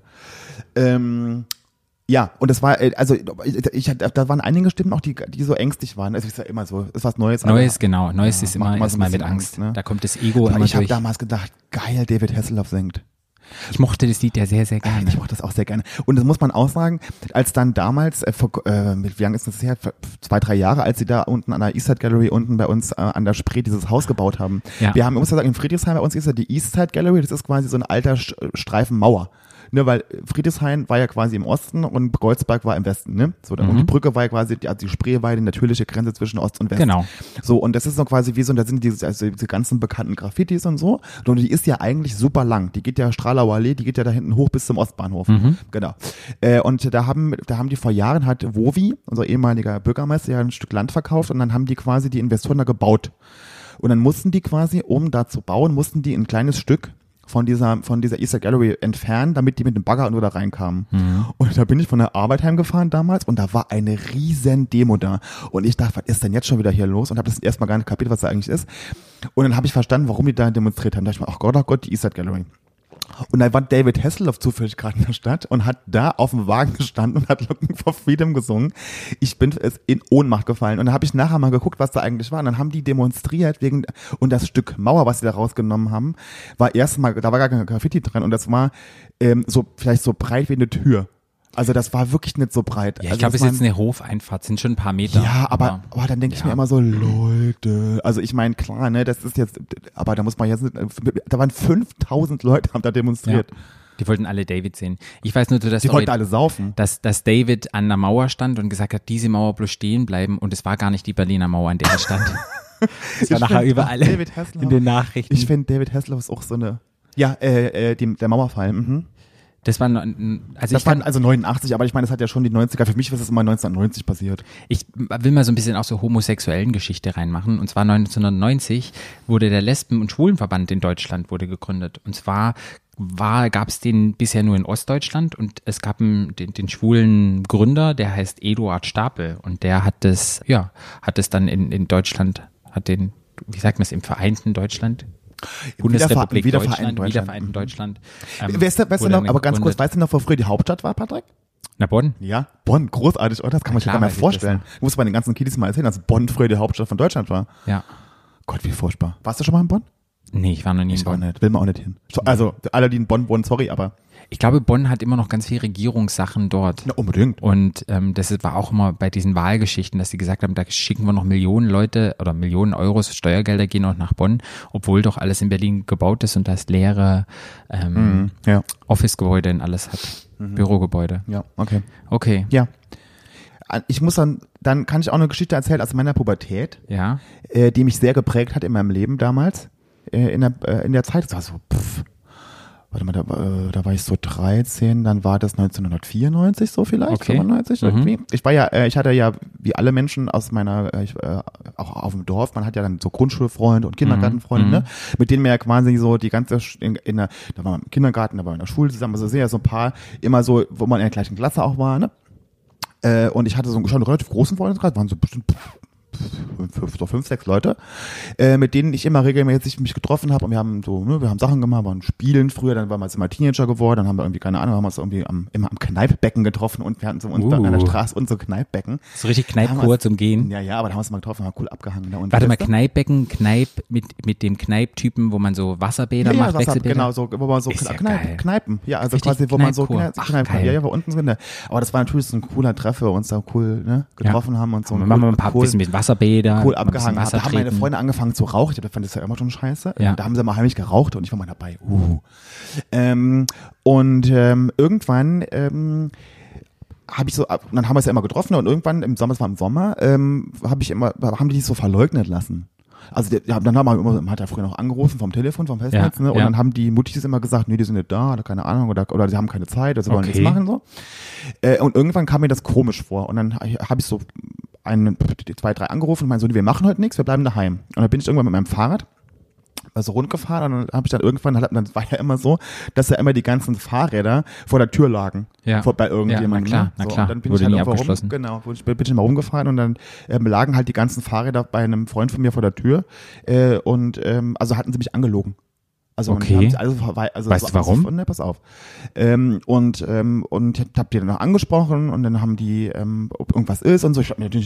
Ja, und das war, also da waren einige Stimmen auch, die so ängstlich waren. Also ich sag immer so, ist was Neues. Neues, genau. Neues ist immer so erstmal ein mit bisschen Angst. ne? Da kommt das Ego Aber immer ich habe durch. damals gedacht, geil, David Hasselhoff singt. Ich mochte das Lied ja sehr, sehr gerne. Ich mochte das auch sehr gerne. Und das muss man auch sagen, als dann damals, wie lange ist das her? 2-3 Jahre, als sie da unten an der Eastside Gallery unten bei uns an der Spree dieses Haus gebaut haben. Ja. Wir haben, ich muss ja sagen, in Friedrichshain bei uns ist ja die Eastside Gallery, das ist quasi so ein alter Streifen Mauer. Ne, weil Friedrichshain war ja quasi im Osten und Goldsberg war im Westen, ne? So, und die Brücke war ja quasi, die Spree war ja die natürliche Grenze zwischen Ost und West. Genau. So, und das ist so quasi wie so, und da sind diese ganzen bekannten Graffitis und so. Und die ist ja eigentlich super lang. Die geht ja Stralauer Allee, die geht ja da hinten hoch bis zum Ostbahnhof. Genau. Und da haben die vor Jahren hat Wowi, unser ehemaliger Bürgermeister, ja ein Stück Land verkauft und dann haben die quasi die Investoren da gebaut. Und dann mussten die quasi, um da zu bauen, mussten die ein kleines Stück von dieser Easter Gallery entfernen, damit die mit dem Bagger nur da reinkamen. Und da bin ich von der Arbeit heimgefahren damals und da war eine riesen Demo da. Und ich dachte, was ist denn jetzt schon wieder hier los? Und habe das erstmal gar nicht kapiert, was da eigentlich ist. Und dann habe ich verstanden, warum die da demonstriert haben. Da dachte ich mir, oh Gott, die Easter Gallery. Und dann war David Hasselhoff zufällig gerade in der Stadt und hat da auf dem Wagen gestanden und hat Looking for Freedom gesungen. Ich bin in Ohnmacht gefallen. Und dann habe ich nachher mal geguckt, was da eigentlich war. Und dann haben die demonstriert und das Stück Mauer, was sie da rausgenommen haben, war erstmal, da war gar kein Graffiti dran und das war vielleicht so breit wie eine Tür. Also das war wirklich nicht so breit. Ja, ich also glaube, es ist jetzt eine Hofeinfahrt, sind schon ein paar Meter. Ja, aber dann denke ich mir immer so, Leute, also ich meine, klar, ne, das ist jetzt, aber da muss man jetzt, da waren 5000 Leute, haben da demonstriert. Ja. Die wollten alle David sehen. Ich weiß nur, dass die wollten alle saufen. Dass David an der Mauer stand und gesagt hat, diese Mauer bloß stehen bleiben und es war gar nicht die Berliner Mauer, an der er stand. Das war nachher überall in den Nachrichten. Ich finde, David Hasselhoff ist auch so eine, der Mauerfall, Das war, also 89, aber ich meine, das hat ja schon die 90er, für mich ist es immer 1990 passiert. Ich will mal so ein bisschen auch so homosexuellen Geschichte reinmachen. Und zwar 1990 wurde der Lesben- und Schwulenverband in Deutschland gegründet. Und zwar gab es den bisher nur in Ostdeutschland und es gab den schwulen Gründer, der heißt Eduard Stapel. Und der hat das dann in Deutschland, wie sagt man es, im vereinten Deutschland? Bundesrepublik Wiedervereinten Deutschland. Weißt du noch, aber ganz kurz, weißt du noch, wo früher die Hauptstadt war, Patrick? Na, Bonn? Ja, Bonn, großartig, oder? Das kann man sich gar nicht mehr vorstellen. Du musst bei den ganzen Kiddies mal erzählen, dass Bonn früher die Hauptstadt von Deutschland war. Ja. Gott, wie furchtbar. Warst du schon mal in Bonn? Nee, ich war noch nie in Bonn. Nicht. Will man auch nicht hin. Also, alle, die in Bonn wohnen, sorry, aber. Ich glaube, Bonn hat immer noch ganz viel Regierungssachen dort. Ja, unbedingt. Und das war auch immer bei diesen Wahlgeschichten, dass sie gesagt haben, da schicken wir noch Millionen Leute oder Millionen Euros Steuergelder gehen noch nach Bonn, obwohl doch alles in Berlin gebaut ist und das leere Office-Gebäude und alles hat. Bürogebäude. Ja, okay. Okay. Ja. Ich muss dann kann ich auch eine Geschichte erzählen aus meiner Pubertät, ja, die mich sehr geprägt hat in meinem Leben damals. In der Zeit, das war so, warte mal, da war ich so 13, dann war das 1994 so vielleicht, okay. 95 irgendwie. Ich hatte ja wie alle Menschen aus meiner, auch auf dem Dorf, man hat ja dann so Grundschulfreunde und Kindergartenfreunde, ne? Mit denen man ja quasi so die ganze, da war man im Kindergarten, da war man in der Schule zusammen, also sehr so ein paar, immer so, wo man in der gleichen Klasse auch war, ne? Und ich hatte so schon einen relativ großen Freundeskreis, waren so bestimmt fünf, sechs Leute, mit denen ich immer regelmäßig mich getroffen habe und wir haben Sachen gemacht, waren spielen früher, dann waren wir jetzt immer Teenager geworden, dann haben wir irgendwie, keine Ahnung, haben wir uns irgendwie immer am Kneippbecken getroffen und wir hatten so uns an der Straße und so Kneippbecken. So richtig Kneippkur zum Gehen. Ja, aber da haben wir uns mal getroffen, haben cool abgehangen. Ne? Und warte mal, Kneippbecken, mit dem Kneipptypen, wo man so Wasserbäder macht, Wechselbäder? Genau, so, wo man so Kneipen, ja, also richtig quasi, wo man so Kneipen, ja, war unten drin. Ne? Aber das war natürlich so ein cooler Treffer, uns da cool getroffen haben und so. Machen wir ein paar bisschen mit Wasserbäder. Cool abgehangen. Da haben meine Freunde angefangen zu rauchen. Ich fand das ja immer schon scheiße. Ja. Da haben sie mal heimlich geraucht und ich war mal dabei. Irgendwann habe ich so, dann haben wir es ja immer getroffen und irgendwann im Sommer, haben die so verleugnet lassen. Also dann hat er früher noch angerufen vom Telefon, vom Festnetz, und dann haben die Muttis immer gesagt, nee, die sind nicht da, oder keine Ahnung, oder sie haben keine Zeit, oder sie wollen nichts machen, so. Und irgendwann kam mir das komisch vor und dann habe ich so 2, 3 angerufen und meinte so, wir machen heute nichts, wir bleiben daheim. Und dann bin ich irgendwann mit meinem Fahrrad also rund gefahren und dann habe ich dann irgendwann, dann war ja immer so, dass ja immer die ganzen Fahrräder vor der Tür lagen. Ja. Bei irgendjemandem. Ja, na klar. Und dann bin Wurde ich halt nie einfach abgeschlossen. bin ich mal rumgefahren und dann lagen halt die ganzen Fahrräder bei einem Freund von mir vor der Tür also hatten sie mich angelogen. Also, okay. Weißt du warum? Ne, pass auf. Und ich hab die dann noch angesprochen und dann haben die, ob irgendwas ist und so. Ich habe natürlich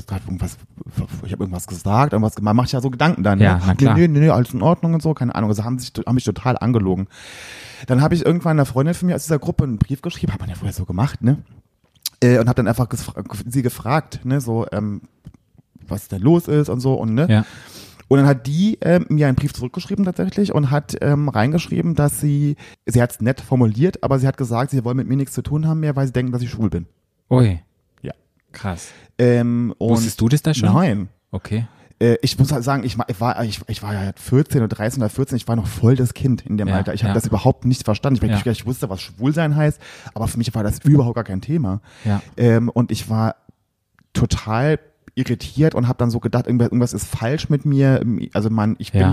ich habe irgendwas gesagt, irgendwas gemacht. Man macht ja so Gedanken dann. Ja, na klar. Nee, alles in Ordnung und so, keine Ahnung. Also haben mich total angelogen. Dann habe ich irgendwann einer Freundin von mir aus dieser Gruppe einen Brief geschrieben, hat man ja vorher so gemacht, ne? Und habe dann einfach sie gefragt, ne, so, was denn los ist und so und ne. Ja. Und dann hat die mir einen Brief zurückgeschrieben tatsächlich und hat reingeschrieben, dass sie hat es nett formuliert, aber sie hat gesagt, sie wollen mit mir nichts zu tun haben mehr, weil sie denken, dass ich schwul bin. Ui. Ja. Krass. Wusstest du das da schon? Nein. Okay. Ich muss halt sagen, ich war ja 14 oder 13 oder 14, ich war noch voll das Kind in dem Alter. Ich habe das überhaupt nicht verstanden. Ich wusste, was Schwulsein heißt, aber für mich war das überhaupt gar kein Thema. Ja. Und ich war total irritiert und habe dann so gedacht, irgendwas ist falsch mit mir. Also ich bin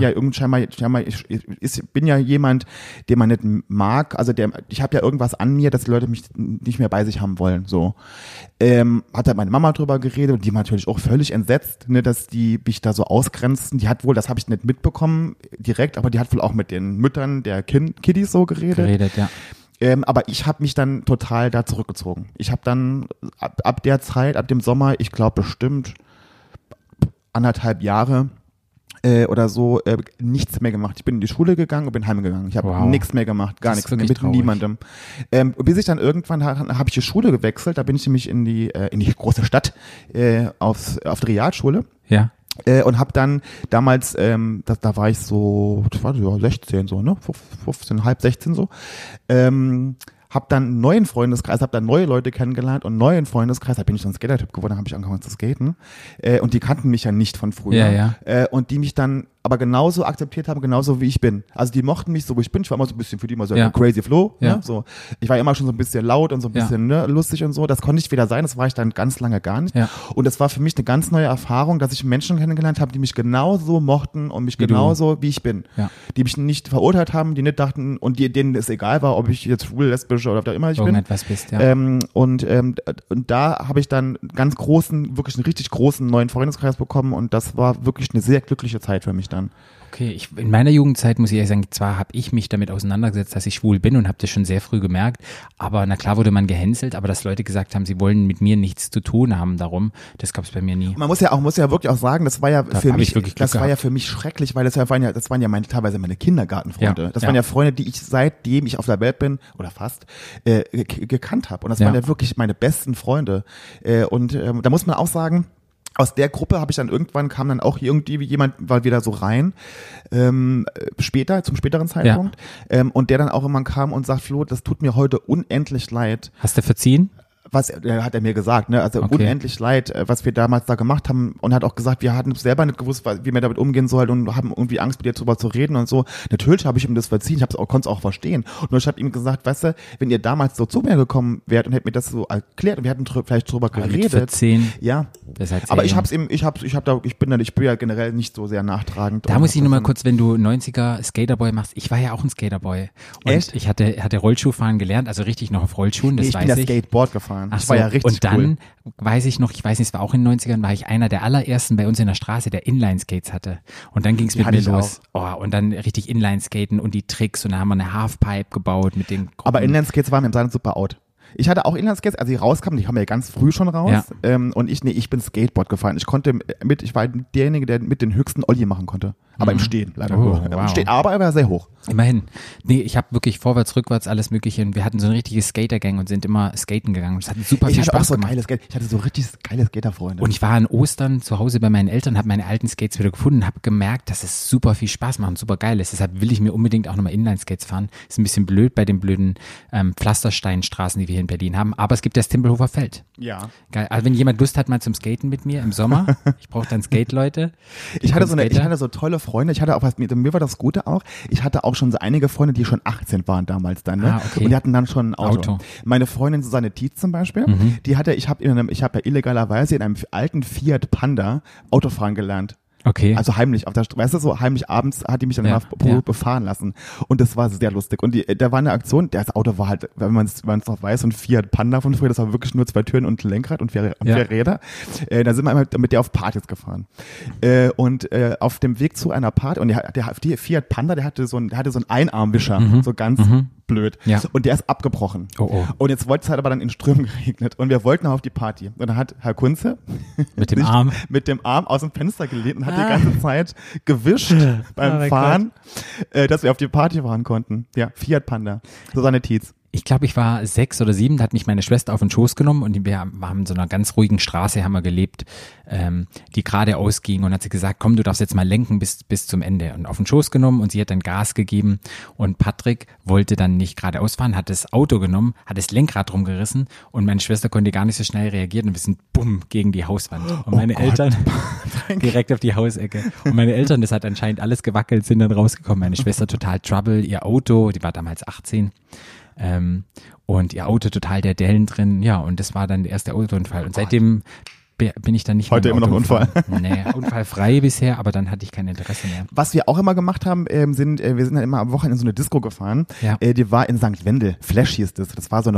ich bin ja jemand, den man nicht mag. Also ich habe ja irgendwas an mir, dass die Leute mich nicht mehr bei sich haben wollen. So hat halt meine Mama drüber geredet und die war natürlich auch völlig entsetzt, ne, dass die mich da so ausgrenzen. Die hat wohl, das habe ich nicht mitbekommen direkt, aber die hat wohl auch mit den Müttern der Kiddies so geredet. Ja. Aber ich habe mich dann total da zurückgezogen. Ich habe dann ab der Zeit, ab dem Sommer, ich glaube bestimmt 1,5 Jahre oder so, nichts mehr gemacht. Ich bin in die Schule gegangen und bin heimgegangen. Ich habe nichts mehr gemacht, gar nichts, mit traurig. Niemandem. Bis ich dann irgendwann habe ich die Schule gewechselt, da bin ich nämlich in die große Stadt auf die Realschule. Ja. Und habe dann damals, da war ich so, das war so 16 so, ne, 15, halb 16 so, habe dann einen neuen Freundeskreis, habe dann neue Leute kennengelernt und neuen Freundeskreis, da bin ich so ein Skater-Typ geworden, da habe ich angefangen zu skaten und die kannten mich ja nicht von früher und die mich dann aber genauso akzeptiert haben, genauso wie ich bin. Also die mochten mich so, wie ich bin. Ich war immer so ein bisschen für die immer so crazy Flo. Ja. Ne? So, ich war immer schon so ein bisschen laut und so ein bisschen lustig und so. Das konnte nicht wieder sein, das war ich dann ganz lange gar nicht. Ja. Und das war für mich eine ganz neue Erfahrung, dass ich Menschen kennengelernt habe, die mich genauso mochten und mich genauso wie ich bin. Ja. Die mich nicht verurteilt haben, die nicht dachten und denen es egal war, ob ich jetzt schwul, lesbisch oder was immer ich bin. Irgendetwas bist, ja. Und da habe ich dann wirklich einen richtig großen neuen Freundeskreis bekommen und das war wirklich eine sehr glückliche Zeit für mich dann. Okay, in meiner Jugendzeit muss ich ehrlich sagen, zwar habe ich mich damit auseinandergesetzt, dass ich schwul bin und habe das schon sehr früh gemerkt, aber na klar wurde man gehänselt, aber dass Leute gesagt haben, sie wollen mit mir nichts zu tun haben darum, das gab es bei mir nie. Man muss ja wirklich auch sagen, das war ja für mich schrecklich, weil das waren ja teilweise meine Kindergartenfreunde. Ja, das waren ja Freunde, die ich seitdem ich auf der Welt bin, oder fast, gekannt habe. Und das waren ja wirklich meine besten Freunde. Und da muss man auch sagen, aus der Gruppe kam dann auch irgendwie jemand mal wieder so rein, zum späteren Zeitpunkt, und der dann auch immer kam und sagt, Flo, das tut mir heute unendlich leid. Hast du verziehen? Was hat er mir gesagt, ne? Also unendlich leid, was wir damals da gemacht haben, und hat auch gesagt, wir hatten selber nicht gewusst, wie wir damit umgehen sollen und haben irgendwie Angst, mit dir drüber zu reden und so. Natürlich habe ich ihm das verziehen, konnte es auch verstehen. Und ich habe ihm gesagt, weißt du, wenn ihr damals so zu mir gekommen wärt und hättet mir das so erklärt und wir hätten vielleicht drüber geredet. Mit 14. Ja. Aber ich bin ja generell nicht so sehr nachtragend. Da muss ich nur mal kurz, wenn du 90er Skaterboy machst, ich war ja auch ein Skaterboy. Und echt? Ich hatte Rollschuhfahren gelernt, also richtig noch auf Rollschuhen, das weiß ich. Ich bin ja Skateboard gefahren. gefahren. Ach Das war ja richtig und dann cool. weiß ich noch, ich weiß nicht, es war auch in den 90ern, war ich einer der allerersten bei uns in der Straße, der Inline-Skates hatte. Und dann ging es mit hatte mir ich los. Oh, und dann richtig Inline-Skaten und die Tricks und dann haben wir eine Halfpipe gebaut mit den Aber Inlineskates waren im Saarland super out. Ich hatte auch Inlineskates, als die rauskamen, die kamen ja ganz früh schon raus. Ja. Und ich bin Skateboard gefahren. Ich war derjenige, der mit den höchsten Ollie machen konnte. Aber im Stehen, leider. Oh, Im wow. Stehen, aber er war sehr hoch. Immerhin. Nee, ich habe wirklich vorwärts, rückwärts alles Mögliche und wir hatten so eine richtige Skater-Gang und sind immer skaten gegangen. Das hat super Ich viel hatte auch Spaß so gemacht. geiles Skate. Ich hatte so richtig geile Skaterfreunde. Und ich war an Ostern zu Hause bei meinen Eltern, habe meine alten Skates wieder gefunden, habe gemerkt, dass es super viel Spaß macht und super geil ist. Deshalb will ich mir unbedingt auch nochmal Inline-Skates fahren. Ist ein bisschen blöd bei den blöden Pflastersteinstraßen, die wir hier in Berlin haben. Aber es gibt das Tempelhofer Feld. ja. Geil. Also wenn jemand Lust hat mal zum Skaten mit mir im Sommer, ich brauche dann Skate-Leute. Ich hatte Skater. so tolle Freunde. Ich hatte auch mir war das Gute auch. Ich hatte auch schon so einige Freunde, die schon 18 waren damals dann, ne? Ah, okay. Und die hatten dann schon ein Auto. Auto. Meine Freundin Susanne Tietz zum Beispiel, die hatte, ich habe ja illegalerweise in einem alten Fiat Panda Autofahren gelernt. Okay. Also heimlich auf der Straße, weißt du, so heimlich abends hat die mich dann Ja, mal ja. befahren lassen. Und das war sehr lustig. Und da war eine Aktion, das Auto war halt, wenn man es noch weiß, so ein Fiat Panda von früher, das war wirklich nur 2 Türen und ein Lenkrad und 4 Räder. Da sind wir einmal mit der auf Partys gefahren. Und auf dem Weg zu einer Party, und der Fiat Panda, der hatte so einen Einarmwischer, so ganz blöd. Ja. Und der ist abgebrochen. Oh. Und jetzt wollte es halt aber dann in Strömen geregnet. Und wir wollten auf die Party. Und dann hat Herr Kunze Mit dem sich Arm. mit dem Arm aus dem Fenster gelehnt und hat die ganze Zeit gewischt beim mein Fahren, dass wir auf die Party fahren konnten. Ja, Fiat Panda. Susanne Tietz. Ich glaube, ich war 6 oder 7, da hat mich meine Schwester auf den Schoß genommen und wir haben in so einer ganz ruhigen Straße haben wir gelebt, die geradeaus ging und hat sie gesagt, komm, du darfst jetzt mal lenken bis zum Ende und auf den Schoß genommen und sie hat dann Gas gegeben und Patrick wollte dann nicht geradeaus fahren, hat das Auto genommen, hat das Lenkrad rumgerissen und meine Schwester konnte gar nicht so schnell reagieren und wir sind bumm gegen die Hauswand und meine Eltern direkt auf die Hausecke und meine Eltern, das hat anscheinend alles gewackelt, sind dann rausgekommen, meine Schwester total Trouble, ihr Auto, die war damals 18, und ihr Auto total der Dellen drin, ja, und das war dann der erste Autounfall. Und seitdem bin ich dann nicht Heute mehr im immer noch Auto Unfall. gefahren. Nee, unfallfrei bisher, aber dann hatte ich kein Interesse mehr. Was wir auch immer gemacht haben, wir sind dann immer am Wochenende in so eine Disco gefahren. Ja. Die war in St. Wendel. Flash hieß das. Das war das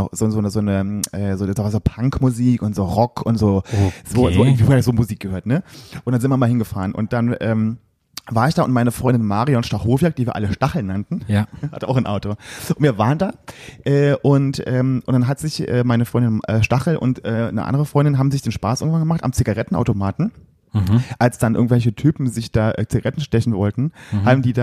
war so Punkmusik und so Rock und so, so Musik gehört, ne? Und dann sind wir mal hingefahren und dann, war ich da und meine Freundin Marion Stachowiak, die wir alle Stachel nannten, Ja. hatte auch ein Auto. Und wir waren da und dann hat sich meine Freundin Stachel und eine andere Freundin haben sich den Spaß irgendwann gemacht am Zigarettenautomaten. Als dann irgendwelche Typen sich da Zigaretten stechen wollten, haben die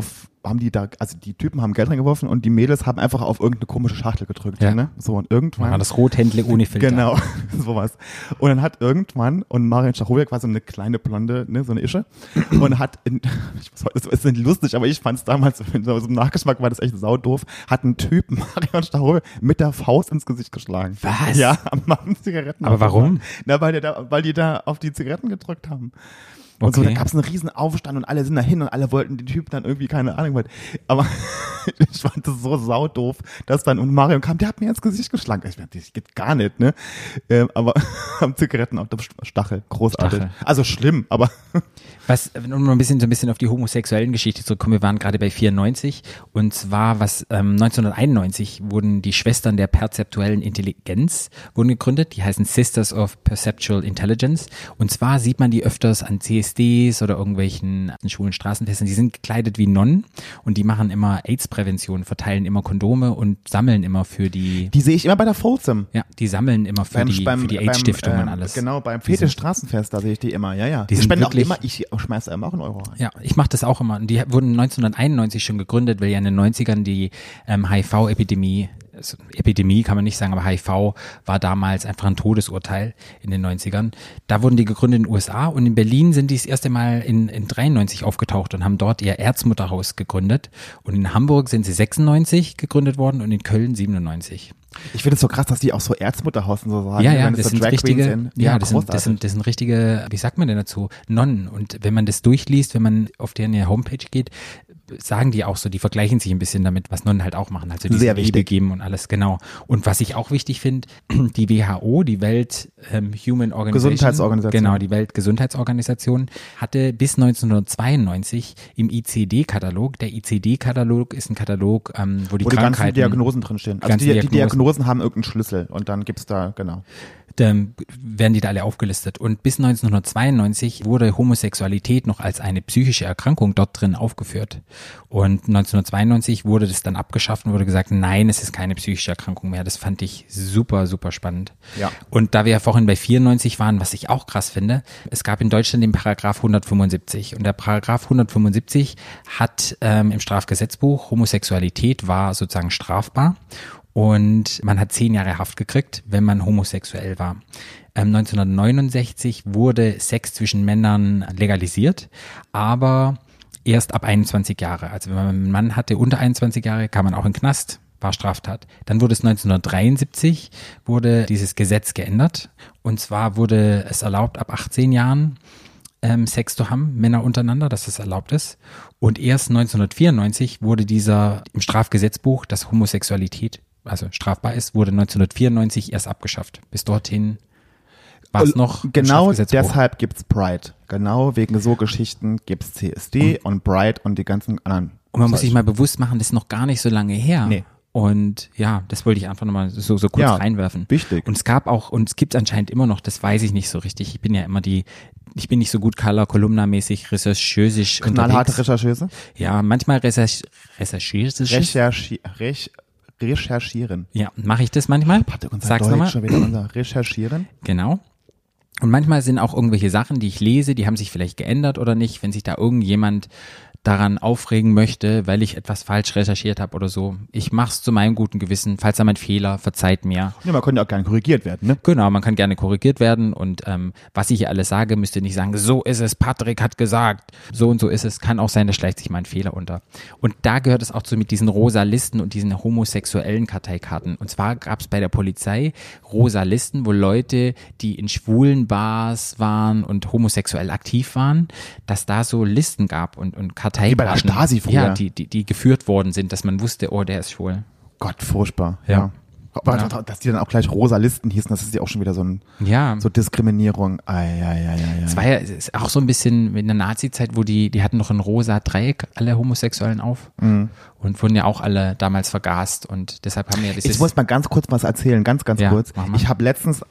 die Typen haben Geld reingeworfen und die Mädels haben einfach auf irgendeine komische Schachtel gedrückt. Ja. Ne? So und irgendwann. War das Rothändle ohne Filter. Genau, sowas. Und dann hat irgendwann, und Marion Stachowiak war so eine kleine Blonde, ne, so eine Ische, und das ist nicht lustig, aber ich fand es damals, so im Nachgeschmack war das echt saudoof, hat ein Typ Marion Stachowiak mit der Faust ins Gesicht geschlagen. Was? Ja, am Zigaretten. Aber warum? Na, weil die da auf die Zigaretten gedrückt haben. Und so, Okay. da gab es einen riesen Aufstand und alle sind da hin und alle wollten den Typen dann irgendwie, keine Ahnung, aber ich fand das so saudoof, dass dann, und Marion kam, der hat mir ins Gesicht geschlagen. Ich dachte, das geht gar nicht, ne? Aber am Zigaretten auf der Stachel, großartig. Stachel. Also schlimm, aber Um mal so ein bisschen auf die homosexuellen Geschichte zurückzukommen, wir waren gerade bei 94 und zwar 1991 wurden die Schwestern der perzeptuellen Intelligenz wurden gegründet, die heißen Sisters of Perceptual Intelligence und zwar sieht man die öfters an CSDs oder irgendwelchen schwulen Straßenfesten, die sind gekleidet wie Nonnen und die machen immer AIDS-Prävention, verteilen immer Kondome und sammeln immer für die sehe ich immer bei der Folsom. ja, die sammeln immer für die AIDS-Stiftung und alles. Genau, beim Fetisch-Straßenfest, da sehe ich die immer, ja. Die sind spenden auch wirklich- immer, ich schmeiße immer auch einen Euro rein. Ja, ich mache das auch immer. Und die wurden 1991 schon gegründet, weil ja in den 90ern die HIV-Epidemie, also Epidemie kann man nicht sagen, aber HIV war damals einfach ein Todesurteil in den 90ern. Da wurden die gegründet in den USA und in Berlin sind die das erste Mal in 93 aufgetaucht und haben dort ihr Erzmutterhaus gegründet. Und in Hamburg sind sie 96 gegründet worden und in Köln 97. Ich finde es so krass, dass die auch so Erzmutterhaus und so sagen. Ja, wenn ja, es das so sind Drag Queens richtige, sind. ja, das großartig. sind richtige, wie sagt man denn dazu, Nonnen. Und wenn man das durchliest, wenn man auf deren Homepage geht, sagen die auch so, die vergleichen sich ein bisschen damit, was Nonnen halt auch machen. Also die Sehr Liebe wichtig. geben und alles, genau. Und was ich auch wichtig finde, die WHO, die Welt Human Organization. Gesundheitsorganisation. Genau, die Weltgesundheitsorganisation hatte bis 1992 im ICD-Katalog, der ICD-Katalog ist ein Katalog, wo die wo die ganzen Krankheiten, Diagnosen drinstehen. Also ganzen die Diagnosen. Diagnosen haben irgendeinen Schlüssel und dann gibt's da, genau. Werden die da alle aufgelistet. Und bis 1992 wurde Homosexualität noch als eine psychische Erkrankung dort drin aufgeführt. Und 1992 wurde das dann abgeschafft und wurde gesagt, nein, es ist keine psychische Erkrankung mehr. Das fand ich super, super spannend. Ja. Und da wir ja vorhin bei 94 waren, was ich auch krass finde, es gab in Deutschland den Paragraph 175. Und der Paragraph 175 hat im Strafgesetzbuch, Homosexualität war sozusagen strafbar. Und man hat 10 Jahre Haft gekriegt, wenn man homosexuell war. 1969 wurde Sex zwischen Männern legalisiert, aber erst ab 21 Jahre. Also wenn man einen Mann hatte unter 21 Jahre, kam man auch in den Knast, war Straftat. Dann wurde es 1973, wurde dieses Gesetz geändert. Und zwar wurde es erlaubt, ab 18 Jahren Sex zu haben, Männer untereinander, dass das erlaubt ist. Und erst 1994 wurde im Strafgesetzbuch, dass Homosexualität also strafbar ist, wurde 1994 erst abgeschafft. Bis dorthin war es noch genau deshalb gibt's Pride. Genau wegen so Geschichten gibt's CSD und Pride und die ganzen anderen. Und man muss sich mal bewusst machen, das ist noch gar nicht so lange her. Nee. Und ja, das wollte ich einfach nochmal so kurz reinwerfen. Wichtig. Und es gibt anscheinend immer noch, das weiß ich nicht so richtig. Ich bin ja immer ich bin nicht so gut Kolumna-mäßig, recherchösisch knallharte unterwegs. Rechercheuse? Ja, manchmal recherchieren. Ja, mache ich das manchmal? Sag's nochmal. Schon wieder unser Recherchieren. Genau. Und manchmal sind auch irgendwelche Sachen, die ich lese, die haben sich vielleicht geändert oder nicht, wenn sich da irgendjemand daran aufregen möchte, weil ich etwas falsch recherchiert habe oder so. Ich mach's zu meinem guten Gewissen. Falls da mein Fehler, verzeiht mir. Ja, man kann ja auch gerne korrigiert werden, ne? Genau, man kann gerne korrigiert werden und was ich hier alles sage, müsst ihr nicht sagen, so ist es, Patrick hat gesagt, so und so ist es. Kann auch sein, da schleicht sich mein Fehler unter. Und da gehört es auch zu mit diesen rosa Listen und diesen homosexuellen Karteikarten. Und zwar gab's bei der Polizei rosa Listen, wo Leute, die in schwulen Bars waren und homosexuell aktiv waren, dass da so Listen gab und Karteikarten. Wie bei der Stasi früher. Ja, die geführt worden sind, dass man wusste, oh, der ist schwul. Gott, furchtbar. Ja. Aber dass die dann auch gleich rosa Listen hießen, das ist ja auch schon wieder so Diskriminierung. Es war ja ist auch so ein bisschen in der Nazi-Zeit, wo die hatten noch ein rosa Dreieck, alle Homosexuellen auf und wurden ja auch alle damals vergast und deshalb haben wir ja Ich muss mal ganz kurz was erzählen, ganz kurz. Ich habe letztens,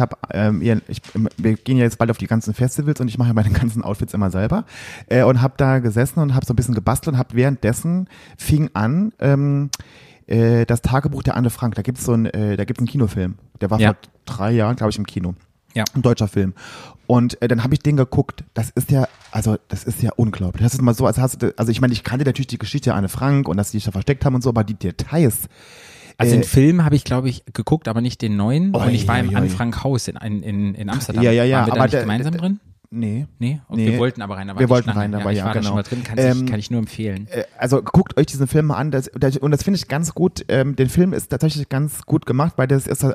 wir gehen ja jetzt bald auf die ganzen Festivals und ich mache ja meine ganzen Outfits immer selber und habe da gesessen und habe so ein bisschen gebastelt und habe währenddessen fing an, das Tagebuch der Anne Frank, da gibt's einen Kinofilm, der war vor 3 Jahren, glaube ich, im Kino. Ja. Ein deutscher Film. Und dann habe ich den geguckt, das ist ja unglaublich. Das ist mal so, also ich meine, ich kannte natürlich die Geschichte der Anne Frank und dass die sich da versteckt haben und so, aber die Details. Also den Film habe ich, glaube ich, geguckt, aber nicht den neuen. Und ich war im Anne Frank Haus in Amsterdam. Ja. Waren wir aber da nicht gemeinsam drin? Nee. Okay, wir wollten aber rein. Wir wollten rein, da war ich war da genau. schon mal drin, kann ich nur empfehlen. Also guckt euch diesen Film mal an, und das finde ich ganz gut. Den Film ist tatsächlich ganz gut gemacht, weil die ist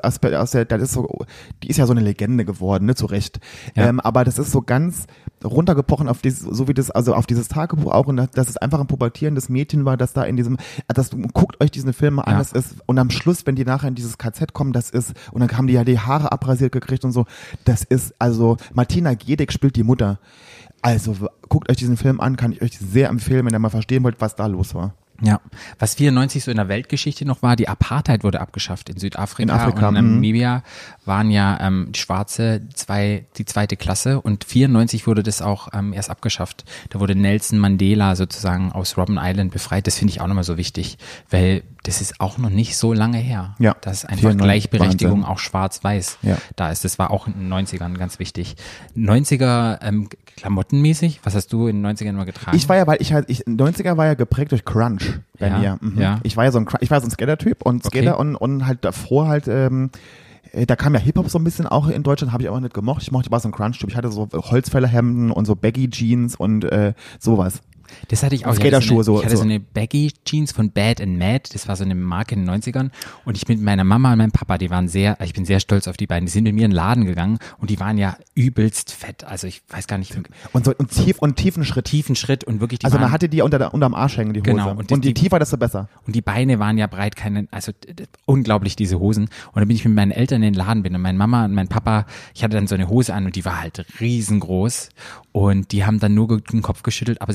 ja so eine Legende geworden, ne, zu Recht. Ja. Aber das ist so ganz runtergebrochen auf auf dieses Tagebuch auch, und dass es einfach ein pubertierendes Mädchen war, das da guckt euch diesen Film mal an, das ist, und am Schluss, wenn die nachher in dieses KZ kommen, und dann haben die ja die Haare abrasiert gekriegt und so, das ist, also, Martina Gedeck spielt die Mutter. Also guckt euch diesen Film an, kann ich euch sehr empfehlen, wenn ihr mal verstehen wollt, was da los war. Ja, was 94 so in der Weltgeschichte noch war, die Apartheid wurde abgeschafft in Südafrika und in Namibia waren ja die Schwarze die zweite Klasse und 94 wurde das auch erst abgeschafft. Da wurde Nelson Mandela sozusagen aus Robben Island befreit. Das finde ich auch nochmal so wichtig, weil das ist auch noch nicht so lange her. Ja. Dass einfach Gleichberechtigung Wahnsinn. auch schwarz-weiß da ist. Das war auch in den 90ern ganz wichtig. 90er klamottenmäßig, was hast du in den 90ern mal getragen? 90er war ja geprägt durch Crunch bei mir. Ja. Ich war so ein Skater-Typ und Skater und halt davor halt, da kam ja Hip-Hop so ein bisschen auch in Deutschland, habe ich aber nicht gemocht. Ich war so ein Crunch-Typ. Ich hatte so Holzfällerhemden und so Baggy-Jeans und sowas. Das hatte ich auch. Skaterschuhe Ich hatte so eine Baggy Jeans von Bad and Mad. Das war so eine Marke in den 90ern. Und ich mit meiner Mama und meinem Papa, ich bin sehr stolz auf die beiden. Die sind mit mir in den Laden gegangen und die waren ja übelst fett. Also ich weiß gar nicht. Und tiefen Schritt. Tiefen Schritt und wirklich Also man hatte die unterm Arsch hängen, die Hose. Genau. Und je tiefer, desto besser. Und die Beine waren ja breit, unglaublich diese Hosen. Und dann bin ich mit meinen Eltern in den Laden und meine Mama und mein Papa, ich hatte dann so eine Hose an und die war halt riesengroß. Und die haben dann nur den Kopf geschüttelt, aber sie haben nichts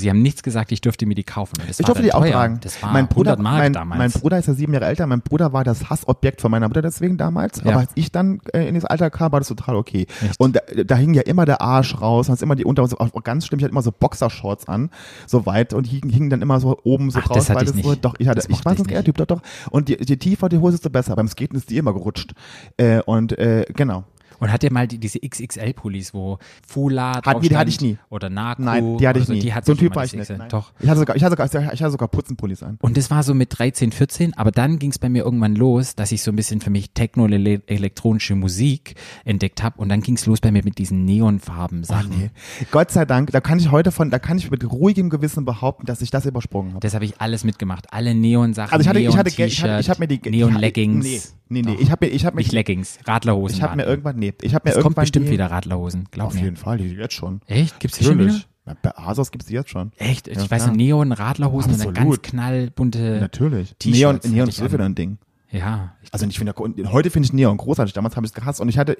gesagt, ich dürfte mir die kaufen. Und das Ich war durfte dann die auch teuer. tragen. Das war mein Bruder, 100 Mark damals. Mein Bruder ist ja 7 Jahre älter. Mein Bruder war das Hassobjekt von meiner Mutter deswegen damals. Ja. Aber als ich dann in das Alter kam, war das total okay. Echt? Und da hing ja immer der Arsch raus. Und es immer die Unterhose, auch ganz schlimm. Ich hatte immer so Boxershorts an, so weit und hingen dann immer so oben so Ach, raus. das hatte weil ich nicht. So, doch, ich Das war mochte so ein ich Scaretyp, doch. Und je tiefer die Hose, desto besser. Beim Skaten ist die immer gerutscht. Genau. Und hat ihr mal diese XXL-Pullis, wo Fula drauf Die hatte stand ich nie. oder Narco? Nein, die hatte ich oder so, nie. Die hatte So ein ich Typ immer, war das ich nicht. XXL. Nein. Doch. Ich hatte sogar Putzenpullis an. Und das war so mit 13, 14, aber dann ging es bei mir irgendwann los, dass ich so ein bisschen für mich techno-elektronische Musik entdeckt habe und dann ging es los bei mir mit diesen Neonfarben Sachen. Nee. Gott sei Dank, da kann ich mit ruhigem Gewissen behaupten, dass ich das übersprungen habe. Das habe ich alles mitgemacht. Alle Neon-Sachen, Also ich hatte Geld, Neon-T-Shirt, ich habe mir die Neon-Leggings. Nee, Doch. ich habe mir Nicht Leggings, Radlerhosen. ich habe mir waren. irgendwann Es kommt bestimmt wieder Radlerhosen, glaub Auf mir. jeden Fall, jetzt schon. Echt? Gibt's die schon wieder? Natürlich. Bei ASOS gibt's die jetzt schon. Echt? Ja, Ich weiß klar. noch, Neon, Radlerhosen und dann ganz Absolut. knallbunte Natürlich. T-Shirts Neon hatte ist ich an. wieder ein Ding. Ja. Also ich finde, heute finde ich Neon großartig. Damals habe ich es gehasst und ich habe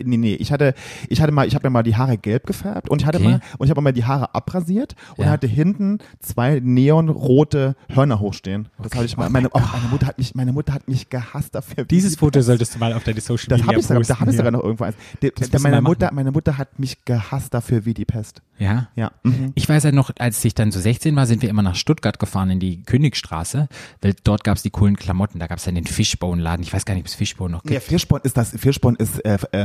mir mal die Haare gelb gefärbt und ich habe mal die Haare abrasiert und Ja. hatte hinten 2 neonrote Hörner hochstehen. Das habe ich mal. Meine Mutter hat mich gehasst dafür. Foto solltest du mal auf deine Social Das habe ich sogar noch irgendwo. musst du mal Meine Mutter hat mich gehasst dafür wie die Pest. Ja. Ja. Mhm. Ich weiß ja noch, als ich dann so 16 war, sind wir immer nach Stuttgart gefahren in die Königstraße, weil dort gab es die coolen Klamotten. Da gab es dann den Fishbone-Laden. Ich weiß gar nicht, ob es Fishbone noch gibt. Ja, Fishbone ist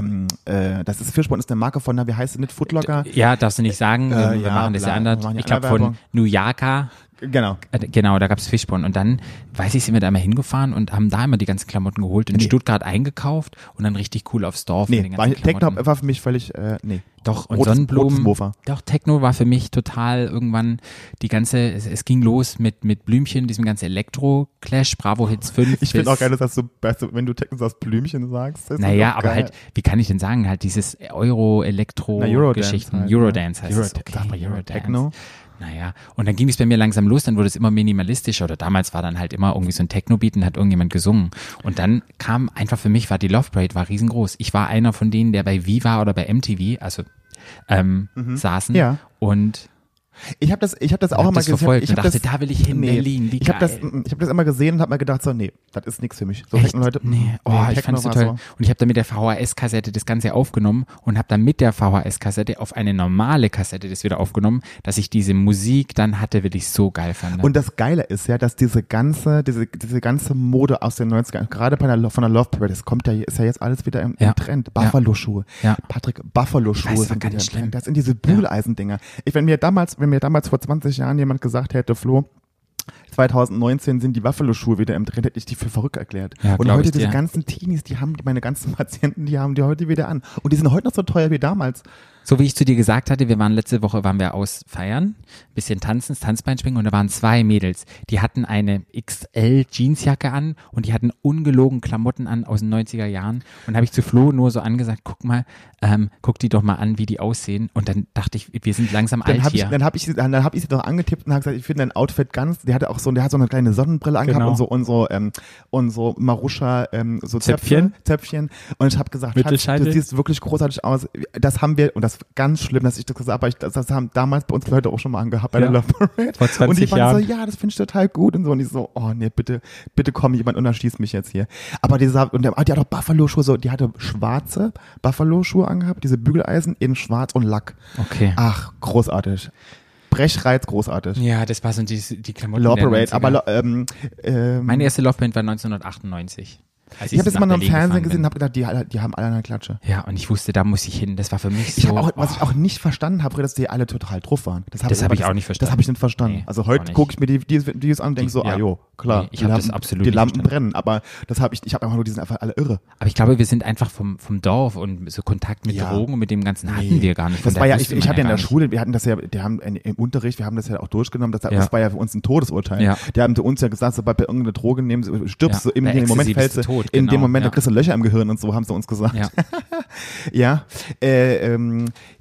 eine Marke von, wie heißt es nicht, Footlocker? Ja, darfst du nicht sagen. Wir ja, machen das ja bla, anders. wir machen Ich ja glaube von Werbung. New Yorker. Genau. Genau, da gab's Fishbone. Und dann, weiß ich, sind wir da immer hingefahren und haben da immer die ganzen Klamotten geholt, in Stuttgart eingekauft und dann richtig cool aufs Dorf mit den ganzen Techno Klamotten. war für mich völlig, nee. Doch, und Rotes Sonnenblumen. Mofa. Doch, Techno war für mich total irgendwann es ging los mit Blümchen, diesem ganzen Elektro-Clash, Bravo Hits 5. Ich finde auch geil, dass du, wenn du Techno aus Blümchen sagst. Das ist Naja, doch aber geil. halt, wie kann ich denn sagen, halt dieses Euro-Elektro-Geschichten. halt, Eurodance heißt es. Sag mal Eurodance. Techno. Naja, und dann ging es bei mir langsam los, dann wurde es immer minimalistischer oder damals war dann halt immer irgendwie so ein Techno-Beat und hat irgendjemand gesungen. Und dann kam einfach für mich, die Love Parade war riesengroß. Ich war einer von denen, der bei Viva oder bei MTV, also saßen Ja. und Ich habe das auch hab immer das gesehen. verfolgt und dachte, da will ich hin, Berlin, wie ich habe geil. das immer gesehen und habe mir gedacht, so, nee, das ist nichts für mich. So Echt? Techno-Leute, Nee, ich Techno fand es so war toll. Und ich habe dann mit der VHS-Kassette das Ganze aufgenommen und habe dann mit der VHS-Kassette auf eine normale Kassette das wieder aufgenommen, dass ich diese Musik dann hatte, weil ich so geil fand. Und das Geile ist ja, dass diese ganze Mode aus den 90ern, gerade von der Love Parade, ist ja jetzt alles wieder im Trend. Buffalo-Schuhe. Ja. Patrick, Buffalo-Schuhe Ich weiß, sind war wieder ganz im Trend. schlimm. Das sind diese Bügeleisendinger. Wenn mir damals vor 20 Jahren jemand gesagt hätte, Flo, 2019 sind die Buffalo-Schuhe wieder im Trend, hätte ich die für verrückt erklärt. Ja, und glaub heute ich diese dir. ganzen Teenies, meine ganzen Patienten, die haben die heute wieder an. Und die sind heute noch so teuer wie damals. So wie ich zu dir gesagt hatte, letzte Woche waren wir aus feiern, bisschen tanzen, Tanzbein springen und da waren 2 Mädels, die hatten eine XL Jeansjacke an und die hatten ungelogen Klamotten an aus den 90er Jahren und habe ich zu Flo nur so angesagt, guck die doch mal an, wie die aussehen und dann dachte ich, wir sind langsam alt hier. Dann hab ich sie doch angetippt und habe gesagt, ich finde dein Outfit der hat so eine kleine Sonnenbrille angehabt Genau. und so Maruscha, so Zöpfchen. Zöpfchen. Und ich habe gesagt, Schatz, Mittelscheitel. du siehst wirklich großartig aus. Das haben wir, und das ist ganz schlimm, dass ich das gesagt habe, aber das haben damals bei uns Leute auch schon mal angehabt bei der Love Parade. Vor 20 und die waren Jahren. so, ja, das finde ich total gut und so. Und ich so, oh nee, bitte komm jemand und erschießt mich jetzt hier. Aber die hat auch Buffalo-Schuhe, so, die hatte schwarze Buffalo-Schuhe angehabt, diese Bügeleisen in schwarz und Lack. Okay. Ach, großartig. Brechreiz, großartig. Ja, das war so die Klamotten Love der Parade, 90er. aber Meine erste Love Band war 1998. Als ich habe das nach mal im Berlin Fernsehen gefahren gesehen und bin. habe gedacht, die haben alle eine Klatsche. Ja, und ich wusste, da muss ich hin. Das war für mich Ich so. hab auch, was ich auch nicht verstanden habe, dass die alle total drauf waren. Das hab ich auch nicht verstanden. Das habe ich nicht verstanden. Nee, also auch heute nicht. gucke ich mir die Videos an und denke so, Ja. klar. Nee, ich hab das absolut Die nicht Lampen verstanden. brennen, aber ich habe einfach nur, die sind einfach alle irre. Aber ich glaube, wir sind einfach vom Dorf und so Kontakt mit Ja. Drogen und mit dem Ganzen hatten wir gar nicht. Das Von war daher ja, wusste ich man hatte ja in der gar nicht. Schule, wir hatten das ja, im Unterricht, wir haben das ja auch durchgenommen, das war ja für uns ein Todesurteil. Ja. Die haben zu uns ja gesagt, sobald wir irgendeine Droge nehmen, stirbst Ja. du, in Bei dem Moment Ecstasy fällst bist du, du tot, in dem genau, Moment, ja. da kriegst du Löcher im Gehirn und so, haben sie uns gesagt. Ja. Ja,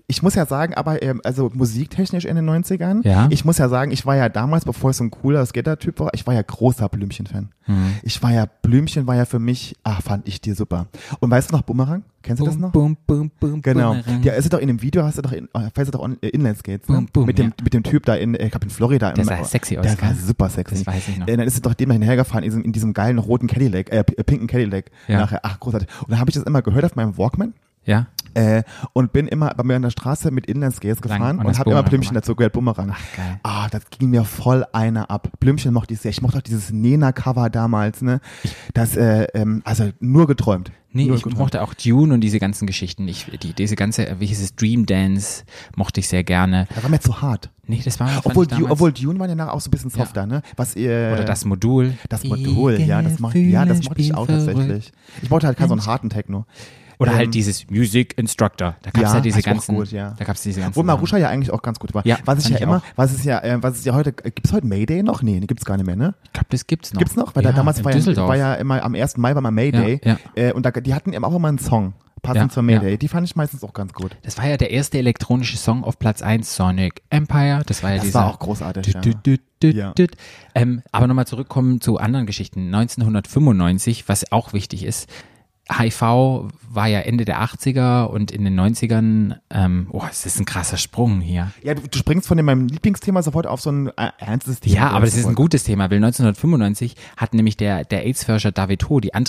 Ich muss ja sagen, aber also musiktechnisch in den 90ern, Ja. ich muss ja sagen, ich war ja damals, bevor ich so ein cooler Skater-Typ war, ich war ja großer Blümchen-Fan. Blümchen war ja für mich, fand ich die super. Und weißt du noch Boomerang? Kennst du das noch? Boom, boom, boom, Genau. Boomerang. Ja, ist es doch in dem Video, hast du doch fährst du doch Inlineskates, ne? Boom, boom, mit dem Typ da ich glaube in Florida. Der sah sexy aus, Der war gell? super sexy. Das weiß ich noch. Dann ist es doch dem hinterhergefahren, in diesem geilen roten Cadillac, pinken Cadillac Ja. nachher. Ach, großartig. Und dann habe ich das immer gehört auf meinem Walkman. Ja? Und bin immer bei mir an der Straße mit Inlineskates gefahren und und das habe immer Boomerang Blümchen gemacht. dazu gehört, Boomerang. Ach, geil. Das ging mir voll einer ab. Blümchen mochte ich sehr. Ich mochte auch dieses Nena-Cover damals, ne? Das, also nur geträumt. Nee, nur ich mochte auch Dune und diese ganzen Geschichten. Diese ganze, wie hieß es, Dream Dance mochte ich sehr gerne. Das war mir zu hart. Nee, das war fand Obwohl, ich damals- obwohl Dune war ja nachher auch so ein bisschen softer, ne? Was oder das Modul. Das Modul, ja, das mochte ich auch tatsächlich. Ich wollte halt keinen so einen harten Techno. Oder halt dieses Music Instructor. Da gab's ja diese das war auch ganzen. gut, ja. Da gab's diese ganzen. Wo Marusha ja eigentlich auch ganz gut war. Ja, was fand ich auch. was es ja heute, gibt's heute Mayday noch? Nee, gibt's gar nicht mehr, ne? Ich glaube, das gibt's noch. Gibt's noch? Weil ja, da damals in war Düsseldorf. ja immer am 1. Mai war mal Mayday. Ja, Und die hatten eben auch immer einen Song. Passend Ja, zur Mayday. ja. Die fand ich meistens auch ganz gut. Das war ja der erste elektronische Song auf Platz 1, Sonic Empire. Das war ja Das dieser. war auch großartig, ja. Ja. Aber nochmal zurückkommen zu anderen Geschichten. 1995, was auch wichtig ist, HIV war ja Ende der 80er und in den 90ern, das ist ein krasser Sprung hier. Ja, du springst von meinem Lieblingsthema sofort auf so ein ernstes Thema. Ja, aber das ist ein gutes Thema, weil 1995 hat nämlich der AIDS-Forscher David Ho die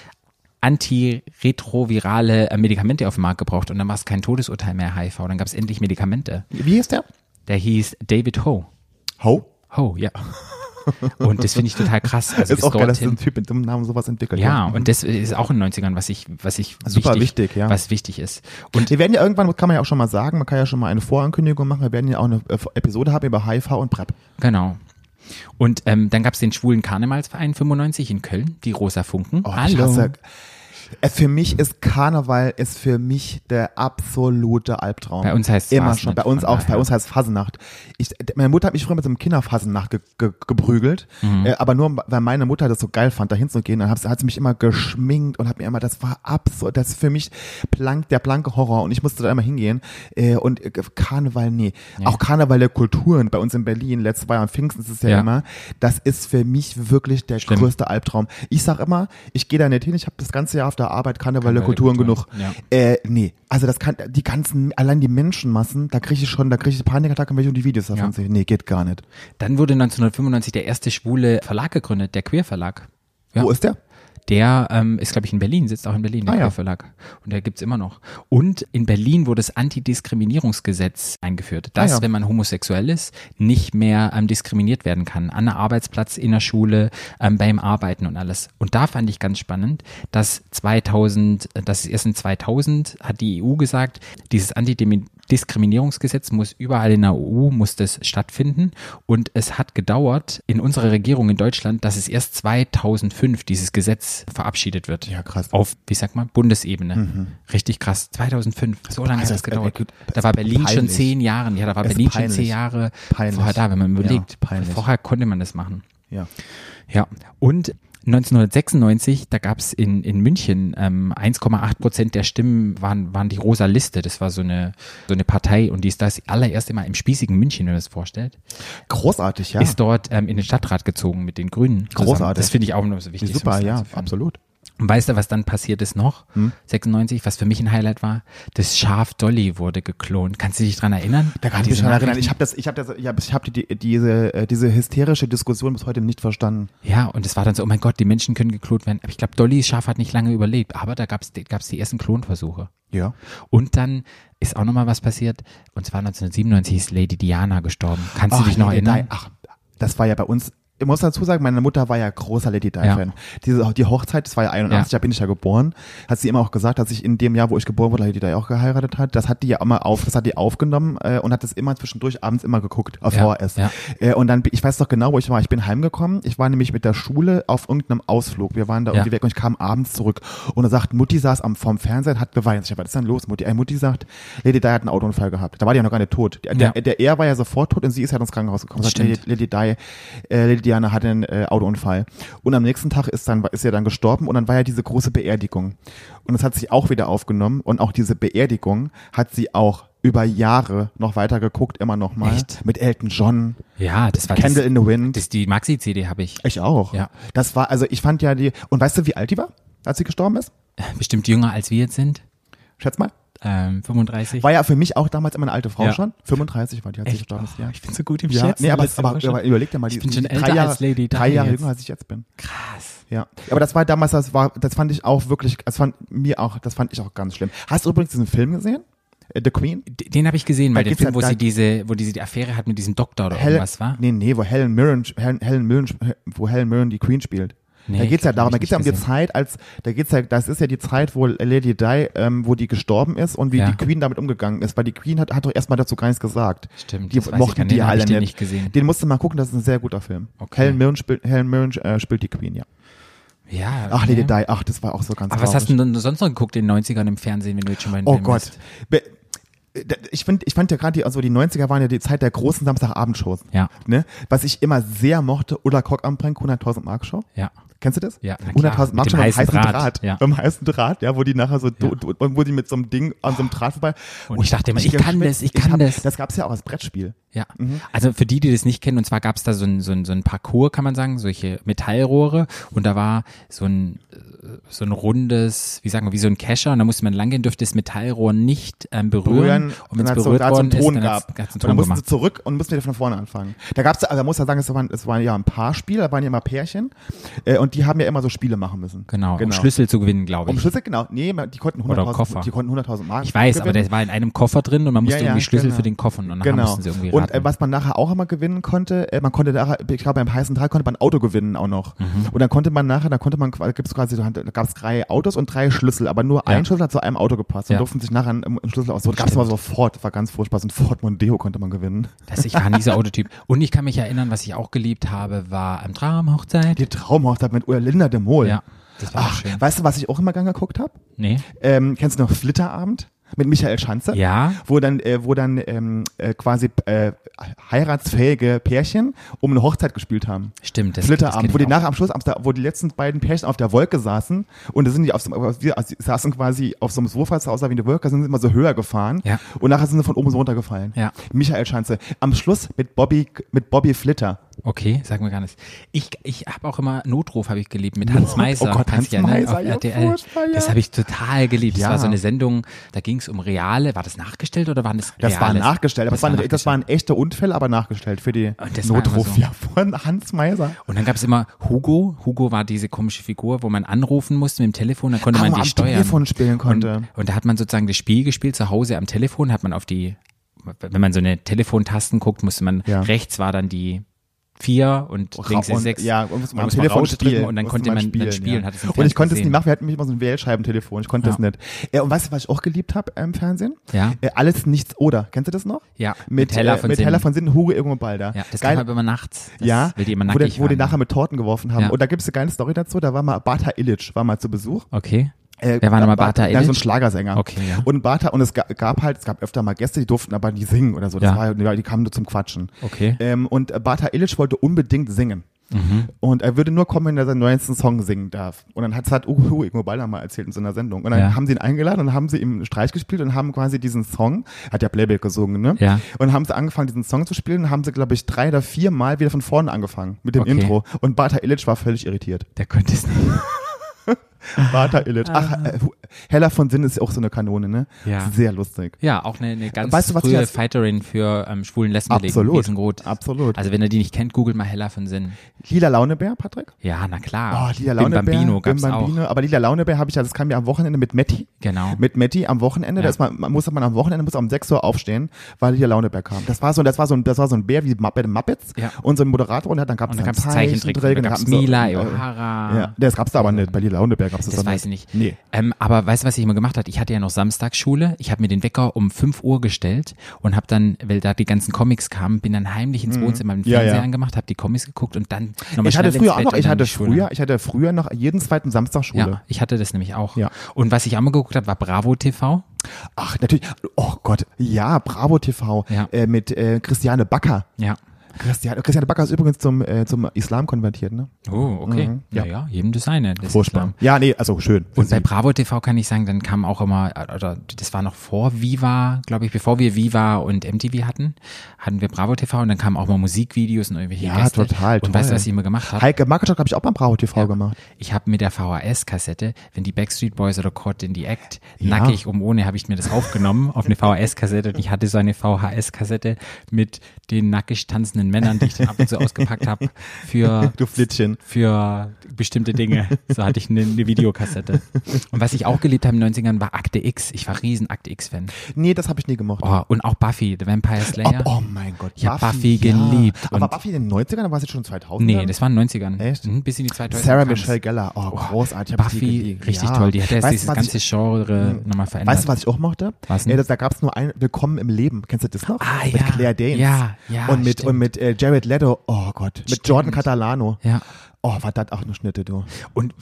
antiretrovirale Medikamente auf den Markt gebraucht und dann war es kein Todesurteil mehr HIV, dann gab es endlich Medikamente. Wie hieß der? Der hieß David Ho. Ho? Ho, ja. Und das finde ich total krass. Also Ist auch geil, dass dorthin- ein Typ mit dem Namen sowas entwickelt. ja, und das ist auch in den 90ern, was Super wichtig, ja. was wichtig ist. Und wir werden ja irgendwann, kann man ja auch schon mal sagen, man kann ja schon mal eine Vorankündigung machen, wir werden ja auch eine Episode haben über HIV und PrEP. Genau. Und dann gab es den schwulen Karnevalsverein 95 in Köln, die Rosa Funken. Oh, ich hasse, für mich ist Karneval für mich der absolute Albtraum. Bei uns heißt es immer Fasnacht, schon. Bei uns von auch. daher. Bei uns heißt Fasnacht. Meine Mutter hat mich früher mit so einem Kinderfasnacht geprügelt, aber nur weil meine Mutter das so geil fand, da hinzugehen. Dann hat sie mich immer geschminkt und hat mir immer, das war absurd. Das ist für mich der blanke Horror und ich musste da immer hingehen. Und Karneval, nee. Ja. Auch Karneval der Kulturen bei uns in Berlin. Letztes Jahr am Pfingsten ist es ja immer. Das ist für mich wirklich der größte Albtraum. Ich sag immer, ich gehe da nicht hin. Ich habe das ganze Jahr auf der Arbeit Karneval der Kulturen genug. Ja. Nee, also allein die Menschenmassen, da kriege ich Panikattacken, wenn ich die Videos davon sehe. Nee, geht gar nicht. Dann wurde 1995 der erste schwule Verlag gegründet, der Queer Verlag. Ja. Wo ist der? Der ist, glaube ich, in Berlin, sitzt auch in Berlin, der Queer Verlag. Und der gibt's immer noch. Und in Berlin wurde das Antidiskriminierungsgesetz eingeführt, dass, wenn man homosexuell ist, nicht mehr diskriminiert werden kann. An der Arbeitsplatz, in der Schule, beim Arbeiten und alles. Und da fand ich ganz spannend, dass erst in 2000 hat die EU gesagt, dieses Antidiskriminierungsgesetz muss überall in der EU, muss das stattfinden. Und es hat gedauert in unserer Regierung in Deutschland, dass es erst 2005 dieses Gesetz verabschiedet wird. Ja, krass. Auf, wie sagt man, Bundesebene. Richtig krass. 2005. So lange hat das gedauert. Da war Berlin schon 10 Jahre. Ja, da war Berlin schon 10 Jahre vorher da, wenn man überlegt. Ja, vorher konnte man das machen. Ja. Ja. Und 1996, da gab es in München 1,8% der Stimmen waren die Rosa Liste. Das war so eine Partei und die ist das allererste Mal im spießigen München, wenn man das vorstellt. Großartig, ja. Ist dort in den Stadtrat gezogen mit den Grünen. zusammen. Großartig. Das finde ich auch noch so wichtig. Super, sowas ja, zu finden. absolut. Und weißt du, was dann passiert ist noch? 96, was für mich ein Highlight war? Das Schaf Dolly wurde geklont. Kannst du dich dran erinnern? Da kann ich mich schon erinnern. Ich habe diese hysterische Diskussion bis heute nicht verstanden. Ja, und es war dann so, oh mein Gott, die Menschen können geklont werden. Aber ich glaube, Dollys Schaf hat nicht lange überlebt, aber da gab's die ersten Klonversuche. Ja. Und dann ist auch nochmal was passiert, und zwar 1997 ist Lady Diana gestorben. Kannst du dich noch erinnern? Das war ja bei uns. Ich muss dazu sagen, meine Mutter war ja großer Lady Di-Fan. Die Hochzeit, das war ja 81, da bin ich ja geboren, hat sie immer auch gesagt, dass ich in dem Jahr, wo ich geboren wurde, Lady Di auch geheiratet hat. Das hat die ja immer aufgenommen und hat das immer zwischendurch abends immer geguckt auf VHS. Ja. Und dann, ich weiß doch genau, wo ich war. Ich bin heimgekommen. Ich war nämlich mit der Schule auf irgendeinem Ausflug. Wir waren da irgendwie weg und ich kam abends zurück. Und da sagt, Mutti saß vorm Fernseher und hat geweint. Ich dachte, was ist denn los, Mutti? Mutti sagt, Lady Di hat einen Autounfall gehabt. Da war die ja noch gar nicht tot. Er war ja sofort tot und sie ist halt ins Krankenhaus gekommen. Sagt, Lady Diana hatte einen Autounfall. Und am nächsten Tag ist er dann gestorben und dann war ja diese große Beerdigung. Und das hat sich auch wieder aufgenommen und auch diese Beerdigung hat sie auch über Jahre noch weiter geguckt, immer noch mal. Echt? Mit Elton John, Ja, das war Candle in the Wind. die Maxi-CD habe ich. Ich auch. Ja. Das war, also ich fand ja und weißt du, wie alt die war, als sie gestorben ist? Bestimmt jünger als wir jetzt sind. Schätz mal. 35. War ja für mich auch damals immer eine alte Frau Ja. schon. 35 war die, als sie Echt? gestorben ist. Ja. Ich bin so gut im Ja, Schätzen. nee, aber das ist immer schon- überleg dir mal, Ich bin schon älter 3 Jahre, als Lady Di 3 Jahre jetzt. jünger, als ich jetzt bin. Krass. Ja. Aber das war damals, das fand ich auch wirklich, das fand ich auch ganz schlimm. Hast du übrigens diesen Film gesehen? The Queen? Den habe ich gesehen, weil Da den geht's Film, wo ja- sie die Affäre hat mit diesem Doktor oder irgendwas, war? Nee, wo Helen Mirren die Queen spielt. Nee, Da geht's ja darum, da hab ich geht's ja um die nicht Zeit, das ist ja die Zeit, wo Lady Di, wo die gestorben ist und wie Ja. die Queen damit umgegangen ist, weil die Queen hat doch erstmal dazu gar nichts gesagt. Stimmt, Die das weiß ich mochten gar nicht. die Den hab alle ich den nicht. nicht gesehen. Den musst du mal gucken, das ist ein sehr guter Film. Okay. Helen Mirren spielt die Queen, ja. Ja. Ach, okay. Lady Di, ach, das war auch so ganz Aber was traurig. hast du denn sonst noch geguckt in den 90ern im Fernsehen, wenn du jetzt schon mal in Oh Film Gott. bist? Ich fand ja gerade die 90er waren ja die Zeit der großen Samstagabendshows. Ja. Ne? Was ich immer sehr mochte, Ulla Kock am Brink, 100.000 Mark Show. Ja. Kennst du das? Ja, na klar. 100.000 Mark Mit Show dem beim heißen heißen Draht. Draht, ja. Beim heißen Draht, ja, wo die nachher so, Ja. wo die mit so einem Ding an so einem Draht vorbei. Und ich dachte immer, ich kann das. Das gab's ja auch als Brettspiel. Ja, also für die das nicht kennen, und zwar gab es da so ein Parcours, kann man sagen, solche Metallrohre, und da war so ein rundes, wie so ein Kescher, und da musste man langgehen, dürfte das Metallrohr nicht berühren, und wenn es berührt worden ist, dann hat's einen und Ton dann mussten gemacht. sie zurück und mussten wieder von vorne anfangen. Da gab's, also man muss ja sagen, es waren ja ein Paarspiel, da waren ja immer Pärchen, und die haben ja immer so Spiele machen müssen. Genau, um Schlüssel zu gewinnen, glaube Um ich. Schlüssel, genau. Nee, die konnten Oder Koffer. 100.000 Mark. Ich weiß, aber gewinnen. der war in einem Koffer drin und man musste irgendwie Schlüssel genau. für den Koffer, und nachher Genau. mussten sie irgendwie Und raten. was man nachher auch immer gewinnen konnte, man konnte nachher, ich glaube beim heißen Draht konnte man ein Auto gewinnen auch noch. Und dann konnte man gibt's quasi so, da gab's 3 Autos und 3 Schlüssel, aber nur ein Schlüssel hat zu einem Auto gepasst. Und Ja. durften sich nachher einen Schlüssel aus. So gab's aber so Ford, das war ganz furchtbar. So ein Ford Mondeo konnte man gewinnen. Ich war nie dieser Autotyp. Und ich kann mich erinnern, was ich auch geliebt habe, war Traumhochzeit. Die Traumhochzeit mit Linda de Mol. Ja, das war auch Ach, schön. weißt du, was ich auch immer gern geguckt habe? Nee? Kennst du noch Flitterabend? Mit Michael Schanze? Ja. Wo dann quasi heiratsfähige Pärchen um eine Hochzeit gespielt haben. Stimmt. Das Flitterabend, kenn wo die ich auch. nachher am Schluss, wo die letzten beiden Pärchen auf der Wolke saßen und da sind die sie saßen quasi auf so einem Sofa, das aussah wie eine Wolke, sind sie immer so höher gefahren Ja. und nachher sind sie von oben so runtergefallen. Ja. Michael Schanze. Am Schluss mit Bobby Flitter. Okay, sag mir gar nichts. Ich habe auch immer Notruf habe ich geliebt mit Hans Meiser. Oh Gott, Kannst Hans du erinnern, Meiser, auf ja, RTL. furchtbar, ja. Das habe ich total geliebt. Das Ja. war so eine Sendung, da ging es um reale, war das nachgestellt oder waren das reales? Das war nachgestellt, aber das waren nachgestellt. echte Unfälle, aber nachgestellt für die Und das war Notruf immer so. ja, von Hans Meiser. Und dann gab es immer Hugo. Hugo war diese komische Figur, wo man anrufen musste mit dem Telefon, dann konnte Ach, man wo man die am steuern. Telefon spielen konnte. Und da hat man sozusagen das Spiel gespielt zu Hause am Telefon, hat man auf die, wenn man so eine Telefontasten guckt, musste man, Ja. rechts war dann die 4 und links ist 6. Ja, und musste man am musste man Telefon rausdrücken spielen. und dann Musste konnte man dann spielen. ja. Hat es im Und ich konnte es Fernsehen nicht machen, wir hatten mich immer so ein Wählscheibentelefon, ich konnte Ja. das nicht. Und weißt du, was ich auch geliebt habe im Fernsehen? Ja. Alles, nichts oder. Kennst du das noch? Ja, Mit Heller von Sinnen. Heller von Sinnen, Hugo Ingo Balder. Ja, das Geil. kam aber immer nachts. Das Ja, will die immer wo nackig die waren. nachher mit Torten geworfen haben. Ja. Und da gibt es eine geile Story dazu, da war mal Bata Illich, war mal zu Besuch. Okay. Wer war nochmal Bata Ja, so ein Illich? Schlagersänger. Okay, ja. Und es gab öfter mal Gäste, die durften aber nie singen oder so. Das Ja. die kamen nur zum Quatschen. Okay. Und Bata Illich wollte unbedingt singen. Und er würde nur kommen, wenn er seinen neuesten Song singen darf. Und dann hat Hugo Ingo Balder mal erzählt in so einer Sendung. Und dann Ja. haben sie ihn eingeladen und haben sie ihm einen Streich gespielt und haben quasi diesen Song, hat ja Playback gesungen, ne? Ja. Und haben sie angefangen, diesen Song zu spielen und haben sie, glaube ich, 3 oder 4 Mal wieder von vorne angefangen mit dem Okay. Intro. Und Bata Illich war völlig irritiert. Der könnte es nicht. Bata Illich. Ach, Heller von Sinn ist auch so eine Kanone, ne? Ja. Sehr lustig. Ja, auch eine ganz Weißt du, was ich frühe als- Fighterin für schwulen Lesbenbelegen. Absolut. Riesengroß. Absolut. Also wenn ihr die nicht kennt, googelt mal Heller von Sinn. Lila Launebär, Patrick? Ja, na klar. Oh, Lila Bim Launebär. Bambino gab's Bim auch. Bambino. Aber Lila Launebär habe ich ja, das kam ja am Wochenende mit Matti. Genau. Mit Matti am Wochenende, Ja. muss am Wochenende um 6 Uhr aufstehen, weil Lila Launebär kam. Das war so ein Bär wie bei den Muppets Ja. und so ein Moderator und dann gab es Und dann gab's Zeichentrick. Und dann gab's Mila, O'Hara. Ja, das gab's da aber nicht. Bei Lila Launebär gab's das Das dann weiß ich nicht. Nee. Aber weißt du, was ich immer gemacht habe? Ich hatte ja noch Samstagsschule. Ich habe mir den Wecker um 5 Uhr gestellt und habe dann, weil da die ganzen Comics kamen, bin dann heimlich ins Wohnzimmer mit dem Ja, Fernseher ja. angemacht, habe die Comics geguckt und dann nochmal Ich hatte schnell früher ins auch Bett noch, und dann in die Schule. ich hatte früher noch jeden zweiten Samstag Schule. Ja, ich hatte das nämlich auch. Ja. Und was ich auch mal geguckt habe, war Bravo TV. Ach, natürlich. Oh Gott. Ja, Bravo TV. Ja. Mit Christiane Backer. Ja. Christiane Backer ist übrigens zum Islam konvertiert, ne? Oh, okay. Mhm, Ja, jedem das seine. Das Furchtbar. Islam. Ja, nee, also schön. Und bei Bravo TV kann ich sagen, dann kam auch immer, oder das war noch vor Viva, glaube ich, bevor wir Viva und MTV hatten wir Bravo TV und dann kamen auch mal Musikvideos und irgendwelche Ja, Gäste. total, Und weißt du, toll. was ich immer gemacht habe? Heike Makatschok habe ich auch beim Bravo TV gemacht. Ich habe mit der VHS-Kassette, wenn die Backstreet Boys oder Caught in the Act, Ja. nackig ohne, habe ich mir das aufgenommen auf eine VHS-Kassette und ich hatte so eine VHS-Kassette mit den nackig tanzenden Männern, die ich dann ab und zu ausgepackt habe für Du Flittchen. für bestimmte Dinge. So hatte ich eine Videokassette. Und was ich auch geliebt habe in den 90ern war Akte X. Ich war riesen Akte X-Fan. Nee, das habe ich nie gemocht. Oh, und auch Buffy, The Vampire Slayer. Oh mein Gott. Ich hab Buffy geliebt. Aber Und- Buffy in den 90ern, oder war es jetzt schon 2000? Nee, das war in den 90ern. Echt? Bis in die 2000er. Sarah kam's. Michelle Gellar. Oh, großartig. Hab ich die Buffy, geliebt. richtig Ja. toll. Die hat jetzt Weißt du, dieses was ganze Genre nochmal verändert. Weißt du, was ich auch mochte? Was denn? Da gab es nur ein Willkommen im Leben. Kennst du das noch? Ah, mit ja. Claire Danes. Ja, Und mit, stimmt. Jared Leto. Oh Gott. Mit Stimmt. Jordan Catalano. Ja. Oh, war das auch eine Schnitte, du. Und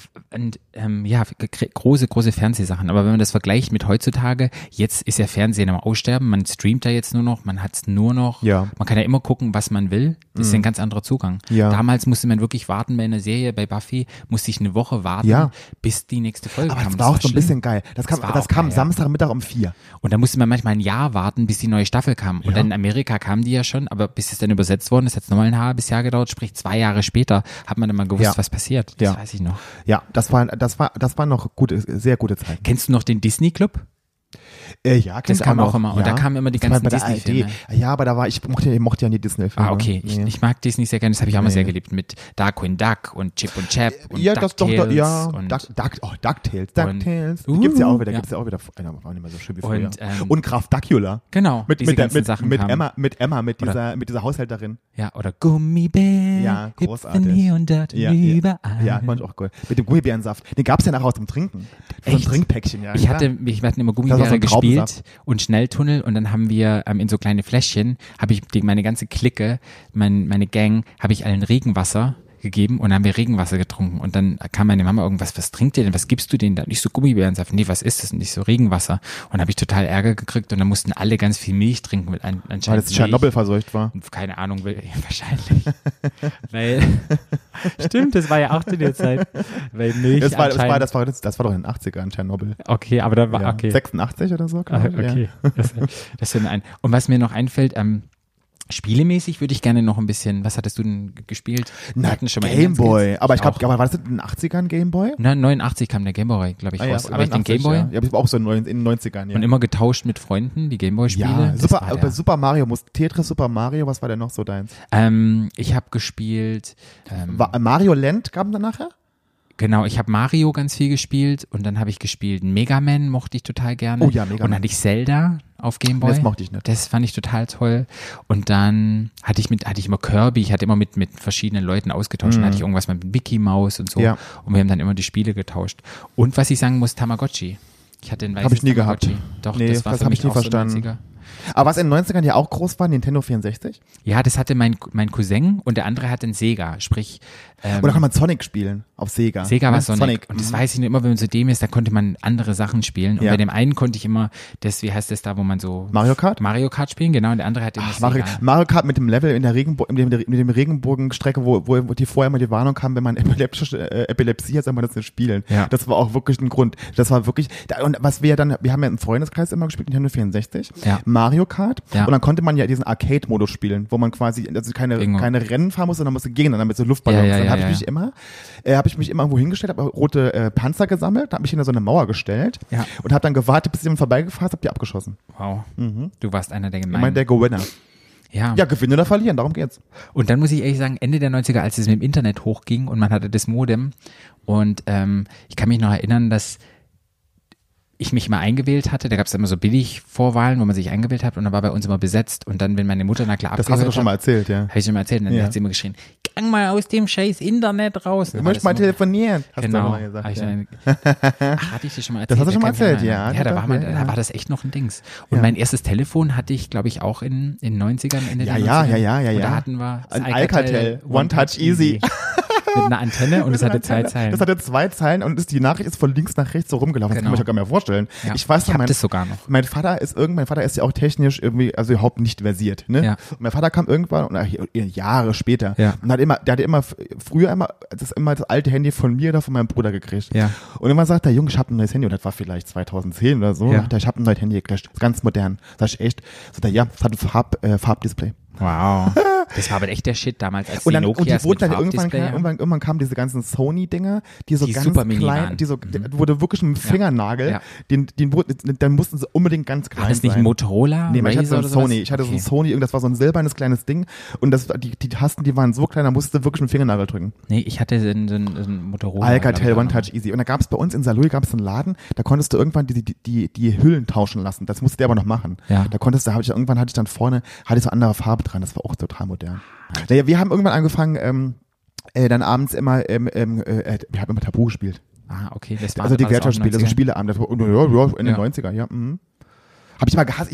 ja, große Fernsehsachen. Aber wenn man das vergleicht mit heutzutage, jetzt ist ja Fernsehen am Aussterben. Man streamt da jetzt nur noch, man hat es nur noch. Ja. Man kann ja immer gucken, was man will. Das ist ja ein ganz anderer Zugang. Ja. Damals musste man wirklich warten bei einer Serie, bei Buffy, musste ich eine Woche warten, Ja. bis die nächste Folge Aber kam. das war auch so ein schlimm. bisschen geil. Das war auch kam geil, ja. Samstagmittag um 4. Und da musste man manchmal ein Jahr warten, bis die neue Staffel kam. Und Ja. dann in Amerika kam die ja schon, aber bis es dann übersetzt worden ist, hat es nochmal ein halbes Jahr gedauert, sprich 2 Jahre später, hat man dann mal gewusst, Ja. was passiert. Das Ja. weiß ich noch. Ja, das war noch sehr gute Zeit. Kennst du noch den Disney Club? Ja, Das kam auch immer. Und da kamen immer die Das war ganzen bei der Disney-Filme. ARD. Ja, aber ich mochte ja nie Disney-Filme. Ah, okay. Nee. Ich mag Disney sehr gerne, das habe ich auch mal sehr geliebt. Mit Darkwing Duck und Chip und Chap und Ja, das doch, DuckTales ja. und DuckTales. und- Die gibt's ja auch wieder, ja. war nicht mehr so schön wie früher. Und, Und Graf Dracula. genau, diese ganzen mit Sachen kamen. Emma, mit Oder- dieser Haushälterin. Ja, oder Gummibär, Ja, großartig. hüpfen hier und dort Ja, und ja. überall. Ja, fand ich auch cool. Mit dem Gummibärensaft. Den gab's ja nachher aus dem Trinken. So ein Echt? Trinkpäckchen, ja. Wir hatten immer Das war so Gummibären ein gespielt Traubensaft. und Schnelltunnel und dann haben wir in so kleine Fläschchen, habe ich meine ganze Clique, meine Gang, habe ich allen Regenwasser gegeben und dann haben wir Regenwasser getrunken und dann kam meine Mama irgendwas, was trinkt ihr denn, was gibst du denen da? Nicht so Gummibärensaft, nee, was ist das? Und nicht so Regenwasser. Und dann habe ich total Ärger gekriegt und dann mussten alle ganz viel Milch trinken, weil anscheinend Weil das Tschernobyl verseucht war. keine Ahnung, wahrscheinlich. Weil, stimmt, das war ja auch zu der Zeit. Weil Milch Das war anscheinend- doch in den 80ern, Tschernobyl. okay, aber da war, Ja. okay. 86 oder so? Ah, glaub ich, okay. Ja. Das fällt mir ein. Und was mir noch einfällt, spielemäßig würde ich gerne noch ein bisschen, was hattest du denn gespielt? Wir Na, hatten schon mal Gameboy. Inline-Skills. Aber ich glaube, auch. war das in den 80ern Gameboy? Na, 89 kam der Gameboy, glaube ich, raus. Aber ich den 89, Gameboy Ja, ja, aber ich war auch so in den 90ern, ja. und immer getauscht mit Freunden, die Gameboy-Spiele. ja, Das war der- Super Mario, Tetris, Super Mario, was war denn noch so deins? Ich habe gespielt, Mario Land kam dann nachher? genau, ich habe Mario ganz viel gespielt und dann habe ich gespielt Mega Man, mochte ich total gerne. Oh ja, Mega Und Man. dann hatte ich Zelda auf Gameboy. Das mochte ich nicht. Das fand ich total toll. Und dann hatte ich immer Kirby, ich hatte immer mit verschiedenen Leuten ausgetauscht. Dann hatte ich irgendwas mit Mickey Mouse und so. Mhm. Ja. Und wir haben dann immer die Spiele getauscht. Und was ich sagen muss, Tamagotchi. Ich hatte ein weißes Hab ich nie gehabt. Tamagotchi. Doch, Nee, das war das für hab mich ich nie auch so verstanden. 90er. Aber was in den 90ern ja auch groß war, Nintendo 64. Ja, das hatte mein Cousin und der andere hatte einen Sega. Sprich, Oder kann man Sonic spielen auf Sega? Sega war Ne? Sonic. Und das weiß ich nicht immer, wenn man zu dem ist, da konnte man andere Sachen spielen. Und Ja. bei dem einen konnte ich immer wie heißt das da, wo man so Mario Kart? Mario Kart spielen, genau, und der andere hatte immer Sega. Mario Kart mit dem Level in der mit dem Regenbogenstrecke, wo die vorher mal die Warnung kam, wenn man Epilepsie hat, soll man das nicht spielen. Ja. Das war auch wirklich ein Grund. Das war wirklich, und was wir haben ja im Freundeskreis immer gespielt, Nintendo 64, Ja. Mario Kart, Ja. und dann konnte man ja diesen Arcade-Modus spielen, wo man quasi, also keine Rennen fahren musste, sondern musste gegeneinander mit so Luftballons. Ja, ja, dann ja, habe ja. ich mich immer irgendwo hingestellt, habe rote Panzer gesammelt, habe mich hinter so eine Mauer gestellt Ja. und habe dann gewartet, bis jemand vorbeigefahren ist, habe die abgeschossen. Wow. Du warst einer der Ich Gemeinen. meine, der Gewinner. Ja. Ja, gewinnen oder verlieren, darum geht's. Und dann muss ich ehrlich sagen, Ende der 90er, als es mit dem Internet hochging und man hatte das Modem und ich kann mich noch erinnern, dass ich mich mal eingewählt hatte, da gab es immer so Billig-Vorwahlen, wo man sich eingewählt hat und dann war bei uns immer besetzt und dann, wenn meine Mutter na klar Das hast du doch schon mal erzählt, ja. Habe ich schon mal erzählt, und dann Ja. hat sie immer geschrien, gang mal aus dem scheiß Internet raus. Du möchtest mal telefonieren, hast du Genau. doch mal gesagt. Hab ich Ja. dann, ach, hatte ich dir schon mal erzählt? Das hast du schon mal Kann ich mich erzählt, erinnern. ja. Ja, da Ja. war das echt noch ein Dings. Und Ja. mein erstes Telefon hatte ich, glaube ich, auch in 90ern, Ende Ja, der ja, 90ern. ja. Und da hatten wir das Ein Alcatel, One Touch Easy. mit einer Antenne und es hatte 2 Zeilen. Das hatte 2 Zeilen und die Nachricht ist von links nach rechts so rumgelaufen. Das kann man sich ja gar nicht mehr vorstellen. Ja. Ich weiß noch, das sogar noch. Mein Vater ist ja auch technisch irgendwie, also überhaupt nicht versiert, ne? Ja. Und mein Vater kam irgendwann, Jahre später, Ja. und der hatte immer früher das alte Handy von mir oder von meinem Bruder gekriegt. Ja. Und immer sagt der Junge, ich habe ein neues Handy, und das war vielleicht 2010 oder so, Ja. sagt er, ich habe ein neues Handy gekriegt, ganz modern. Sag ich, echt? Sagt er, ja, es hat ein Farbdisplay. Wow. Das war aber echt der Shit damals, als Und die die Nokias wurden dann mit Farbdisplay irgendwann kamen diese ganzen Sony-Dinger, die so Die ganz super mini klein, waren. die so, wurde wirklich mit dem Fingernagel, Ja. dann mussten sie unbedingt ganz klein War das nicht sein. ein Motorola? Nee, ich hatte so ein Razr oder sowas? Sony. Ich hatte so ein Okay. Sony, das war so ein silbernes kleines Ding, und die Tasten, die waren so klein, da musstest du wirklich mit dem Fingernagel drücken. Nee, ich hatte so ein Motorola. Alcatel glaub ich, One Touch Easy. Und da gab es bei uns in Saarlouis einen Laden, da konntest du irgendwann die Hüllen tauschen lassen. Das musste der aber noch machen. Ja. Irgendwann hatte ich dann vorne, hatte ich so andere Farbe dran, das war auch total modern. Naja, wir haben irgendwann angefangen, dann abends immer, wir haben immer Tabu gespielt. Ah, okay. Das war Also die war das auch Gesellschaftsspiele, so 90er? Spieleabend, das war in den Ja. 90er, ja. Mhm. Hab ich mal gehasst,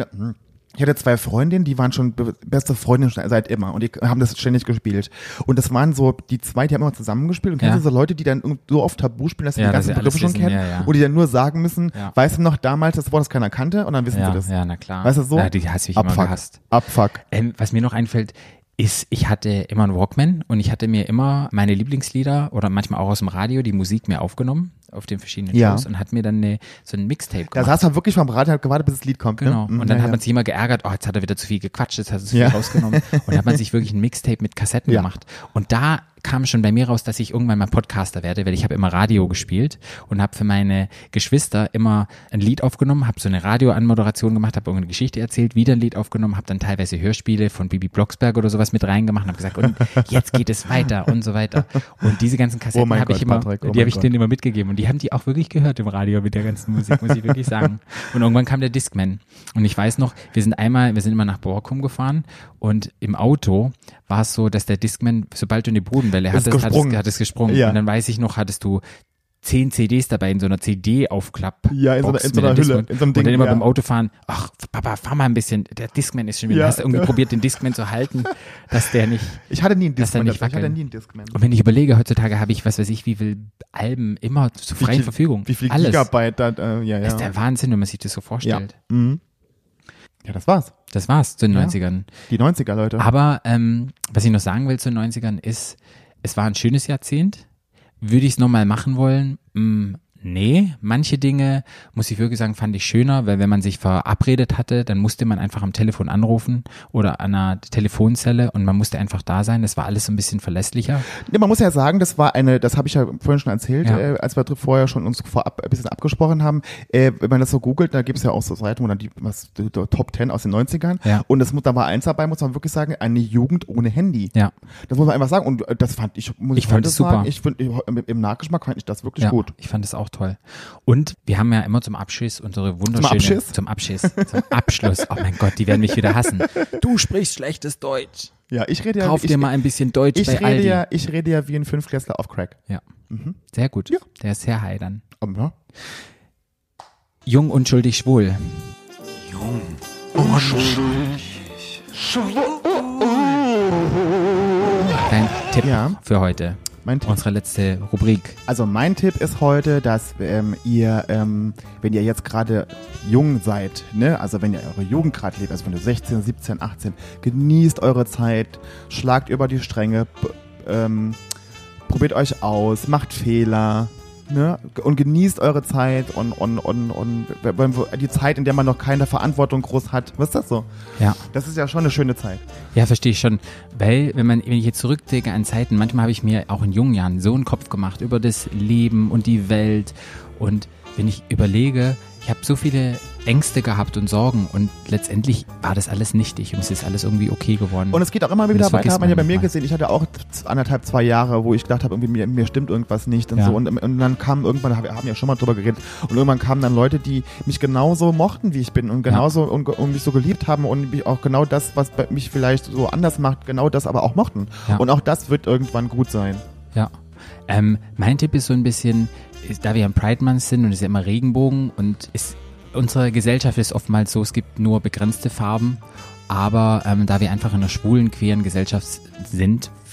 ich hatte 2 Freundinnen, die waren schon beste Freundinnen seit immer, und die haben das ständig gespielt. Und das waren so die 2, die haben immer zusammengespielt, und kennst du so Leute, die dann so oft Tabu spielen, dass sie Ja, die ganzen dass sie alles Begriffe schon wissen, kennen, ja. und die dann nur sagen müssen, Ja. weißt du noch damals das Wort, das keiner kannte, und dann wissen sie das. Ja, na klar. Weißt du so? Ja, die hast ich immer Abfuck. gehasst. Abfuck. Was mir noch einfällt, ist, ich hatte immer einen Walkman und ich hatte mir immer meine Lieblingslieder oder manchmal auch aus dem Radio die Musik mir aufgenommen auf den verschiedenen Ja. Shows und hat mir dann so ein Mixtape Da gemacht. saß man wirklich vom Radio und hat gewartet, bis das Lied kommt. Genau. Ne? Und dann Ja, hat ja. man sich immer geärgert, oh, jetzt hat er wieder zu viel gequatscht, jetzt hat er zu viel Ja. rausgenommen. Und dann hat man sich wirklich ein Mixtape mit Kassetten Ja. gemacht. Und da kam schon bei mir raus, dass ich irgendwann mal Podcaster werde, weil ich habe immer Radio gespielt und habe für meine Geschwister immer ein Lied aufgenommen, habe so eine Radioanmoderation gemacht, habe irgendeine Geschichte erzählt, wieder ein Lied aufgenommen, habe dann teilweise Hörspiele von Bibi Blocksberg oder sowas mit reingemacht und habe gesagt, und jetzt geht es weiter und so weiter. Und diese ganzen Kassetten mein habe ich Gott, immer, Patrick, oh die mein habe ich Gott. denen immer mitgegeben und die haben die auch wirklich gehört im Radio mit der ganzen Musik, muss ich wirklich sagen. Und irgendwann kam der Discman und ich weiß noch, wir sind immer nach Borkum gefahren und im Auto war es so, dass der Discman, sobald du eine Bodenwelle Ist hattest, gesprungen. hat es gesprungen. Ja. Und dann weiß ich noch, hattest du 10 CDs dabei in so einer CD-Aufklapp. Ja, in so einer mit Hülle, Discman. in so einem Ding, Und dann immer ja. beim Autofahren, ach, Papa, fahr mal ein bisschen, der Discman ist schon wieder, Ja. hast du irgendwie probiert, den Discman zu halten, dass der nicht, Ich hatte nie einen Dass er Discman. nicht Ich hatte wackeln. nie einen Discman. und wenn ich überlege, heutzutage habe ich, was weiß ich, wie viel Alben immer zur freien Verfügung. Wie viel Alles. Gigabyte da, ja. Das ist der Wahnsinn, wenn man sich das so vorstellt. Mhm. Ja, das war's. Das war's zu den Ja. 90ern. Die 90er, Leute. Aber was ich noch sagen will zu den 90ern ist, es war ein schönes Jahrzehnt. Würde ich es nochmal machen wollen? Nee, manche Dinge, muss ich wirklich sagen, fand ich schöner, weil wenn man sich verabredet hatte, dann musste man einfach am Telefon anrufen oder an einer Telefonzelle und man musste einfach da sein. Das war alles so ein bisschen verlässlicher. Nee, man muss ja sagen, das habe ich ja vorhin schon erzählt, Ja. als wir vorher schon uns vorab ein bisschen abgesprochen haben. Wenn man das so googelt, da gibt es ja auch so Seiten, wo dann die Top 10 aus den 90ern. Ja. Und da war eins dabei, muss man wirklich sagen, eine Jugend ohne Handy. Ja, Das muss man einfach sagen. Und das fand ich, muss Ich fand heute es super. sagen, ich finde, im Nachgeschmack fand ich das wirklich ja, gut. ich fand das auch toll. Und wir haben ja immer zum Abschluss unsere wunderschöne... Zum Abschluss. Oh mein Gott, die werden mich wieder hassen. Du sprichst schlechtes Deutsch. Ja, ich rede ja, Kauf dir mal ein bisschen Deutsch ich bei rede Aldi. ja, ich rede ja wie ein Fünftklässler auf Crack. Ja, sehr gut. Ja. Der ist sehr high dann. Ja. Jung, unschuldig, schwul. Dein Tipp Ja. für heute. Mein Tipp. Unsere letzte Rubrik. Also mein Tipp ist heute, dass ihr, wenn ihr jetzt gerade jung seid, ne, also wenn ihr eure Jugend gerade lebt, also wenn du 16, 17, 18, genießt eure Zeit, schlagt über die Stränge, probiert euch aus, macht Fehler, ne, und genießt eure Zeit und die Zeit, in der man noch keine Verantwortung groß hat. Was ist das so? Ja. Das ist ja schon eine schöne Zeit. Ja, verstehe ich schon. Weil, wenn ich jetzt zurückdenke an Zeiten, manchmal habe ich mir auch in jungen Jahren so einen Kopf gemacht über das Leben und die Welt. Und wenn ich überlege, ich habe so viele Ängste gehabt und Sorgen und letztendlich war das alles nichtig und es ist alles irgendwie okay geworden. Und es geht auch immer Und wieder das weiter, vergisst hat man ja bei man mir manchmal. gesehen. Ich hatte auch 1,5, 2 Jahre, wo ich gedacht habe, irgendwie mir stimmt irgendwas nicht und Ja. so. Und dann kamen irgendwann, wir haben ja schon mal drüber geredet, und irgendwann kamen dann Leute, die mich genauso mochten, wie ich bin und genauso und mich so geliebt haben und mich auch genau das, was mich vielleicht so anders macht, genau das aber auch mochten. Ja. Und auch das wird irgendwann gut sein. Ja. Mein Tipp ist so ein bisschen, da wir am Pride Month sind und es ist ja immer Regenbogen und unsere Gesellschaft ist oftmals so, es gibt nur begrenzte Farben, aber da wir einfach in einer schwulen, queeren Gesellschaft sind,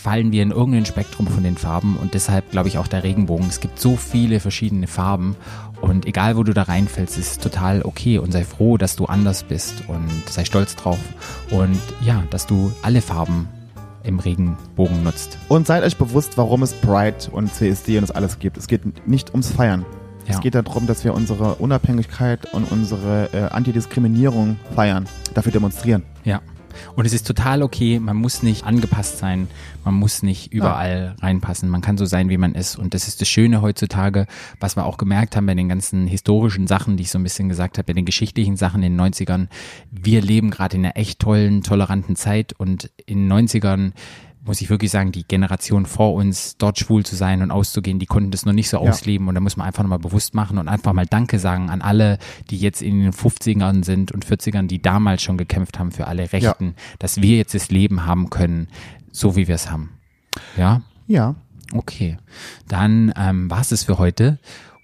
fallen wir in irgendein Spektrum von den Farben und deshalb glaube ich auch der Regenbogen. Es gibt so viele verschiedene Farben und egal wo du da reinfällst, ist es total okay und sei froh, dass du anders bist und sei stolz drauf und ja, dass du alle Farben im Regenbogen nutzt. Und seid euch bewusst, warum es Pride und CSD und das alles gibt. Es geht nicht ums Feiern. Ja. Es geht darum, dass wir unsere Unabhängigkeit und unsere Antidiskriminierung feiern, dafür demonstrieren. Ja. Und es ist total okay, man muss nicht angepasst sein, man muss nicht überall reinpassen, man kann so sein, wie man ist. Und das ist das Schöne heutzutage, was wir auch gemerkt haben bei den ganzen historischen Sachen, die ich so ein bisschen gesagt habe, bei den geschichtlichen Sachen in den 90ern. Wir leben gerade in einer echt tollen, toleranten Zeit und in den 90ern muss ich wirklich sagen, die Generation vor uns, dort schwul zu sein und auszugehen, die konnten das noch nicht so ausleben und da muss man einfach nochmal bewusst machen und einfach mal Danke sagen an alle, die jetzt in den 50ern sind und 40ern, die damals schon gekämpft haben für alle Rechten, dass wir jetzt das Leben haben können, so wie wir es haben. Ja? Ja. Okay. Dann war es das für heute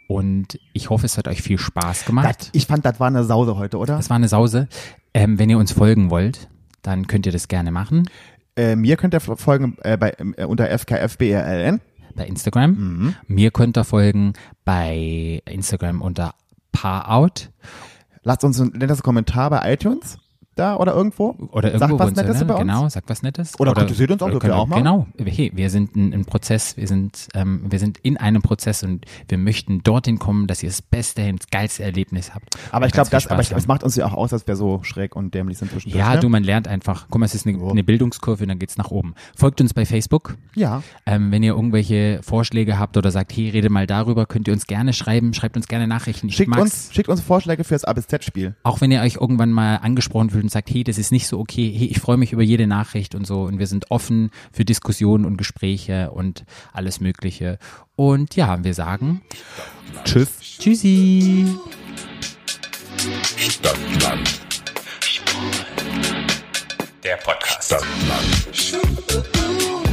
und ich hoffe, es hat euch viel Spaß gemacht. Ich fand, das war eine Sause heute, oder? Das war eine Sause. Wenn ihr uns folgen wollt, dann könnt ihr das gerne machen. Mir könnt ihr folgen unter FKFBRLN. Bei Instagram. Mir könnt ihr folgen bei Instagram unter Parout. Lasst uns ein nettes Kommentar bei iTunes da oder irgendwo. Oder irgendwo. Sagt was Nettes über uns. Genau, sagt was Nettes. Oder kritisiert uns auch, dürft ihr auch machen. Genau. Hey, wir sind ein Prozess, wir sind in einem Prozess und wir möchten dorthin kommen, dass ihr das beste, das geilste Erlebnis habt. Aber ich glaube, es macht uns ja auch aus, dass wir so schräg und dämlich sind zwischendurch. Ja, ne? du, man lernt einfach. Guck mal, es ist eine Bildungskurve und dann geht's nach oben. Folgt uns bei Facebook. Ja. Wenn ihr irgendwelche Vorschläge habt oder sagt, hey, rede mal darüber, könnt ihr uns gerne schreiben. Schreibt uns gerne Nachrichten. Schickt uns Vorschläge fürs A bis Z-Spiel. Auch wenn ihr euch irgendwann mal angesprochen fühlt und sagt, hey, das ist nicht so okay, hey, ich freue mich über jede Nachricht und so und wir sind offen für Diskussionen und Gespräche und alles Mögliche. Und ja, wir sagen Tschüss. Tschüssi. Stadtland. Der Podcast. Stadtland.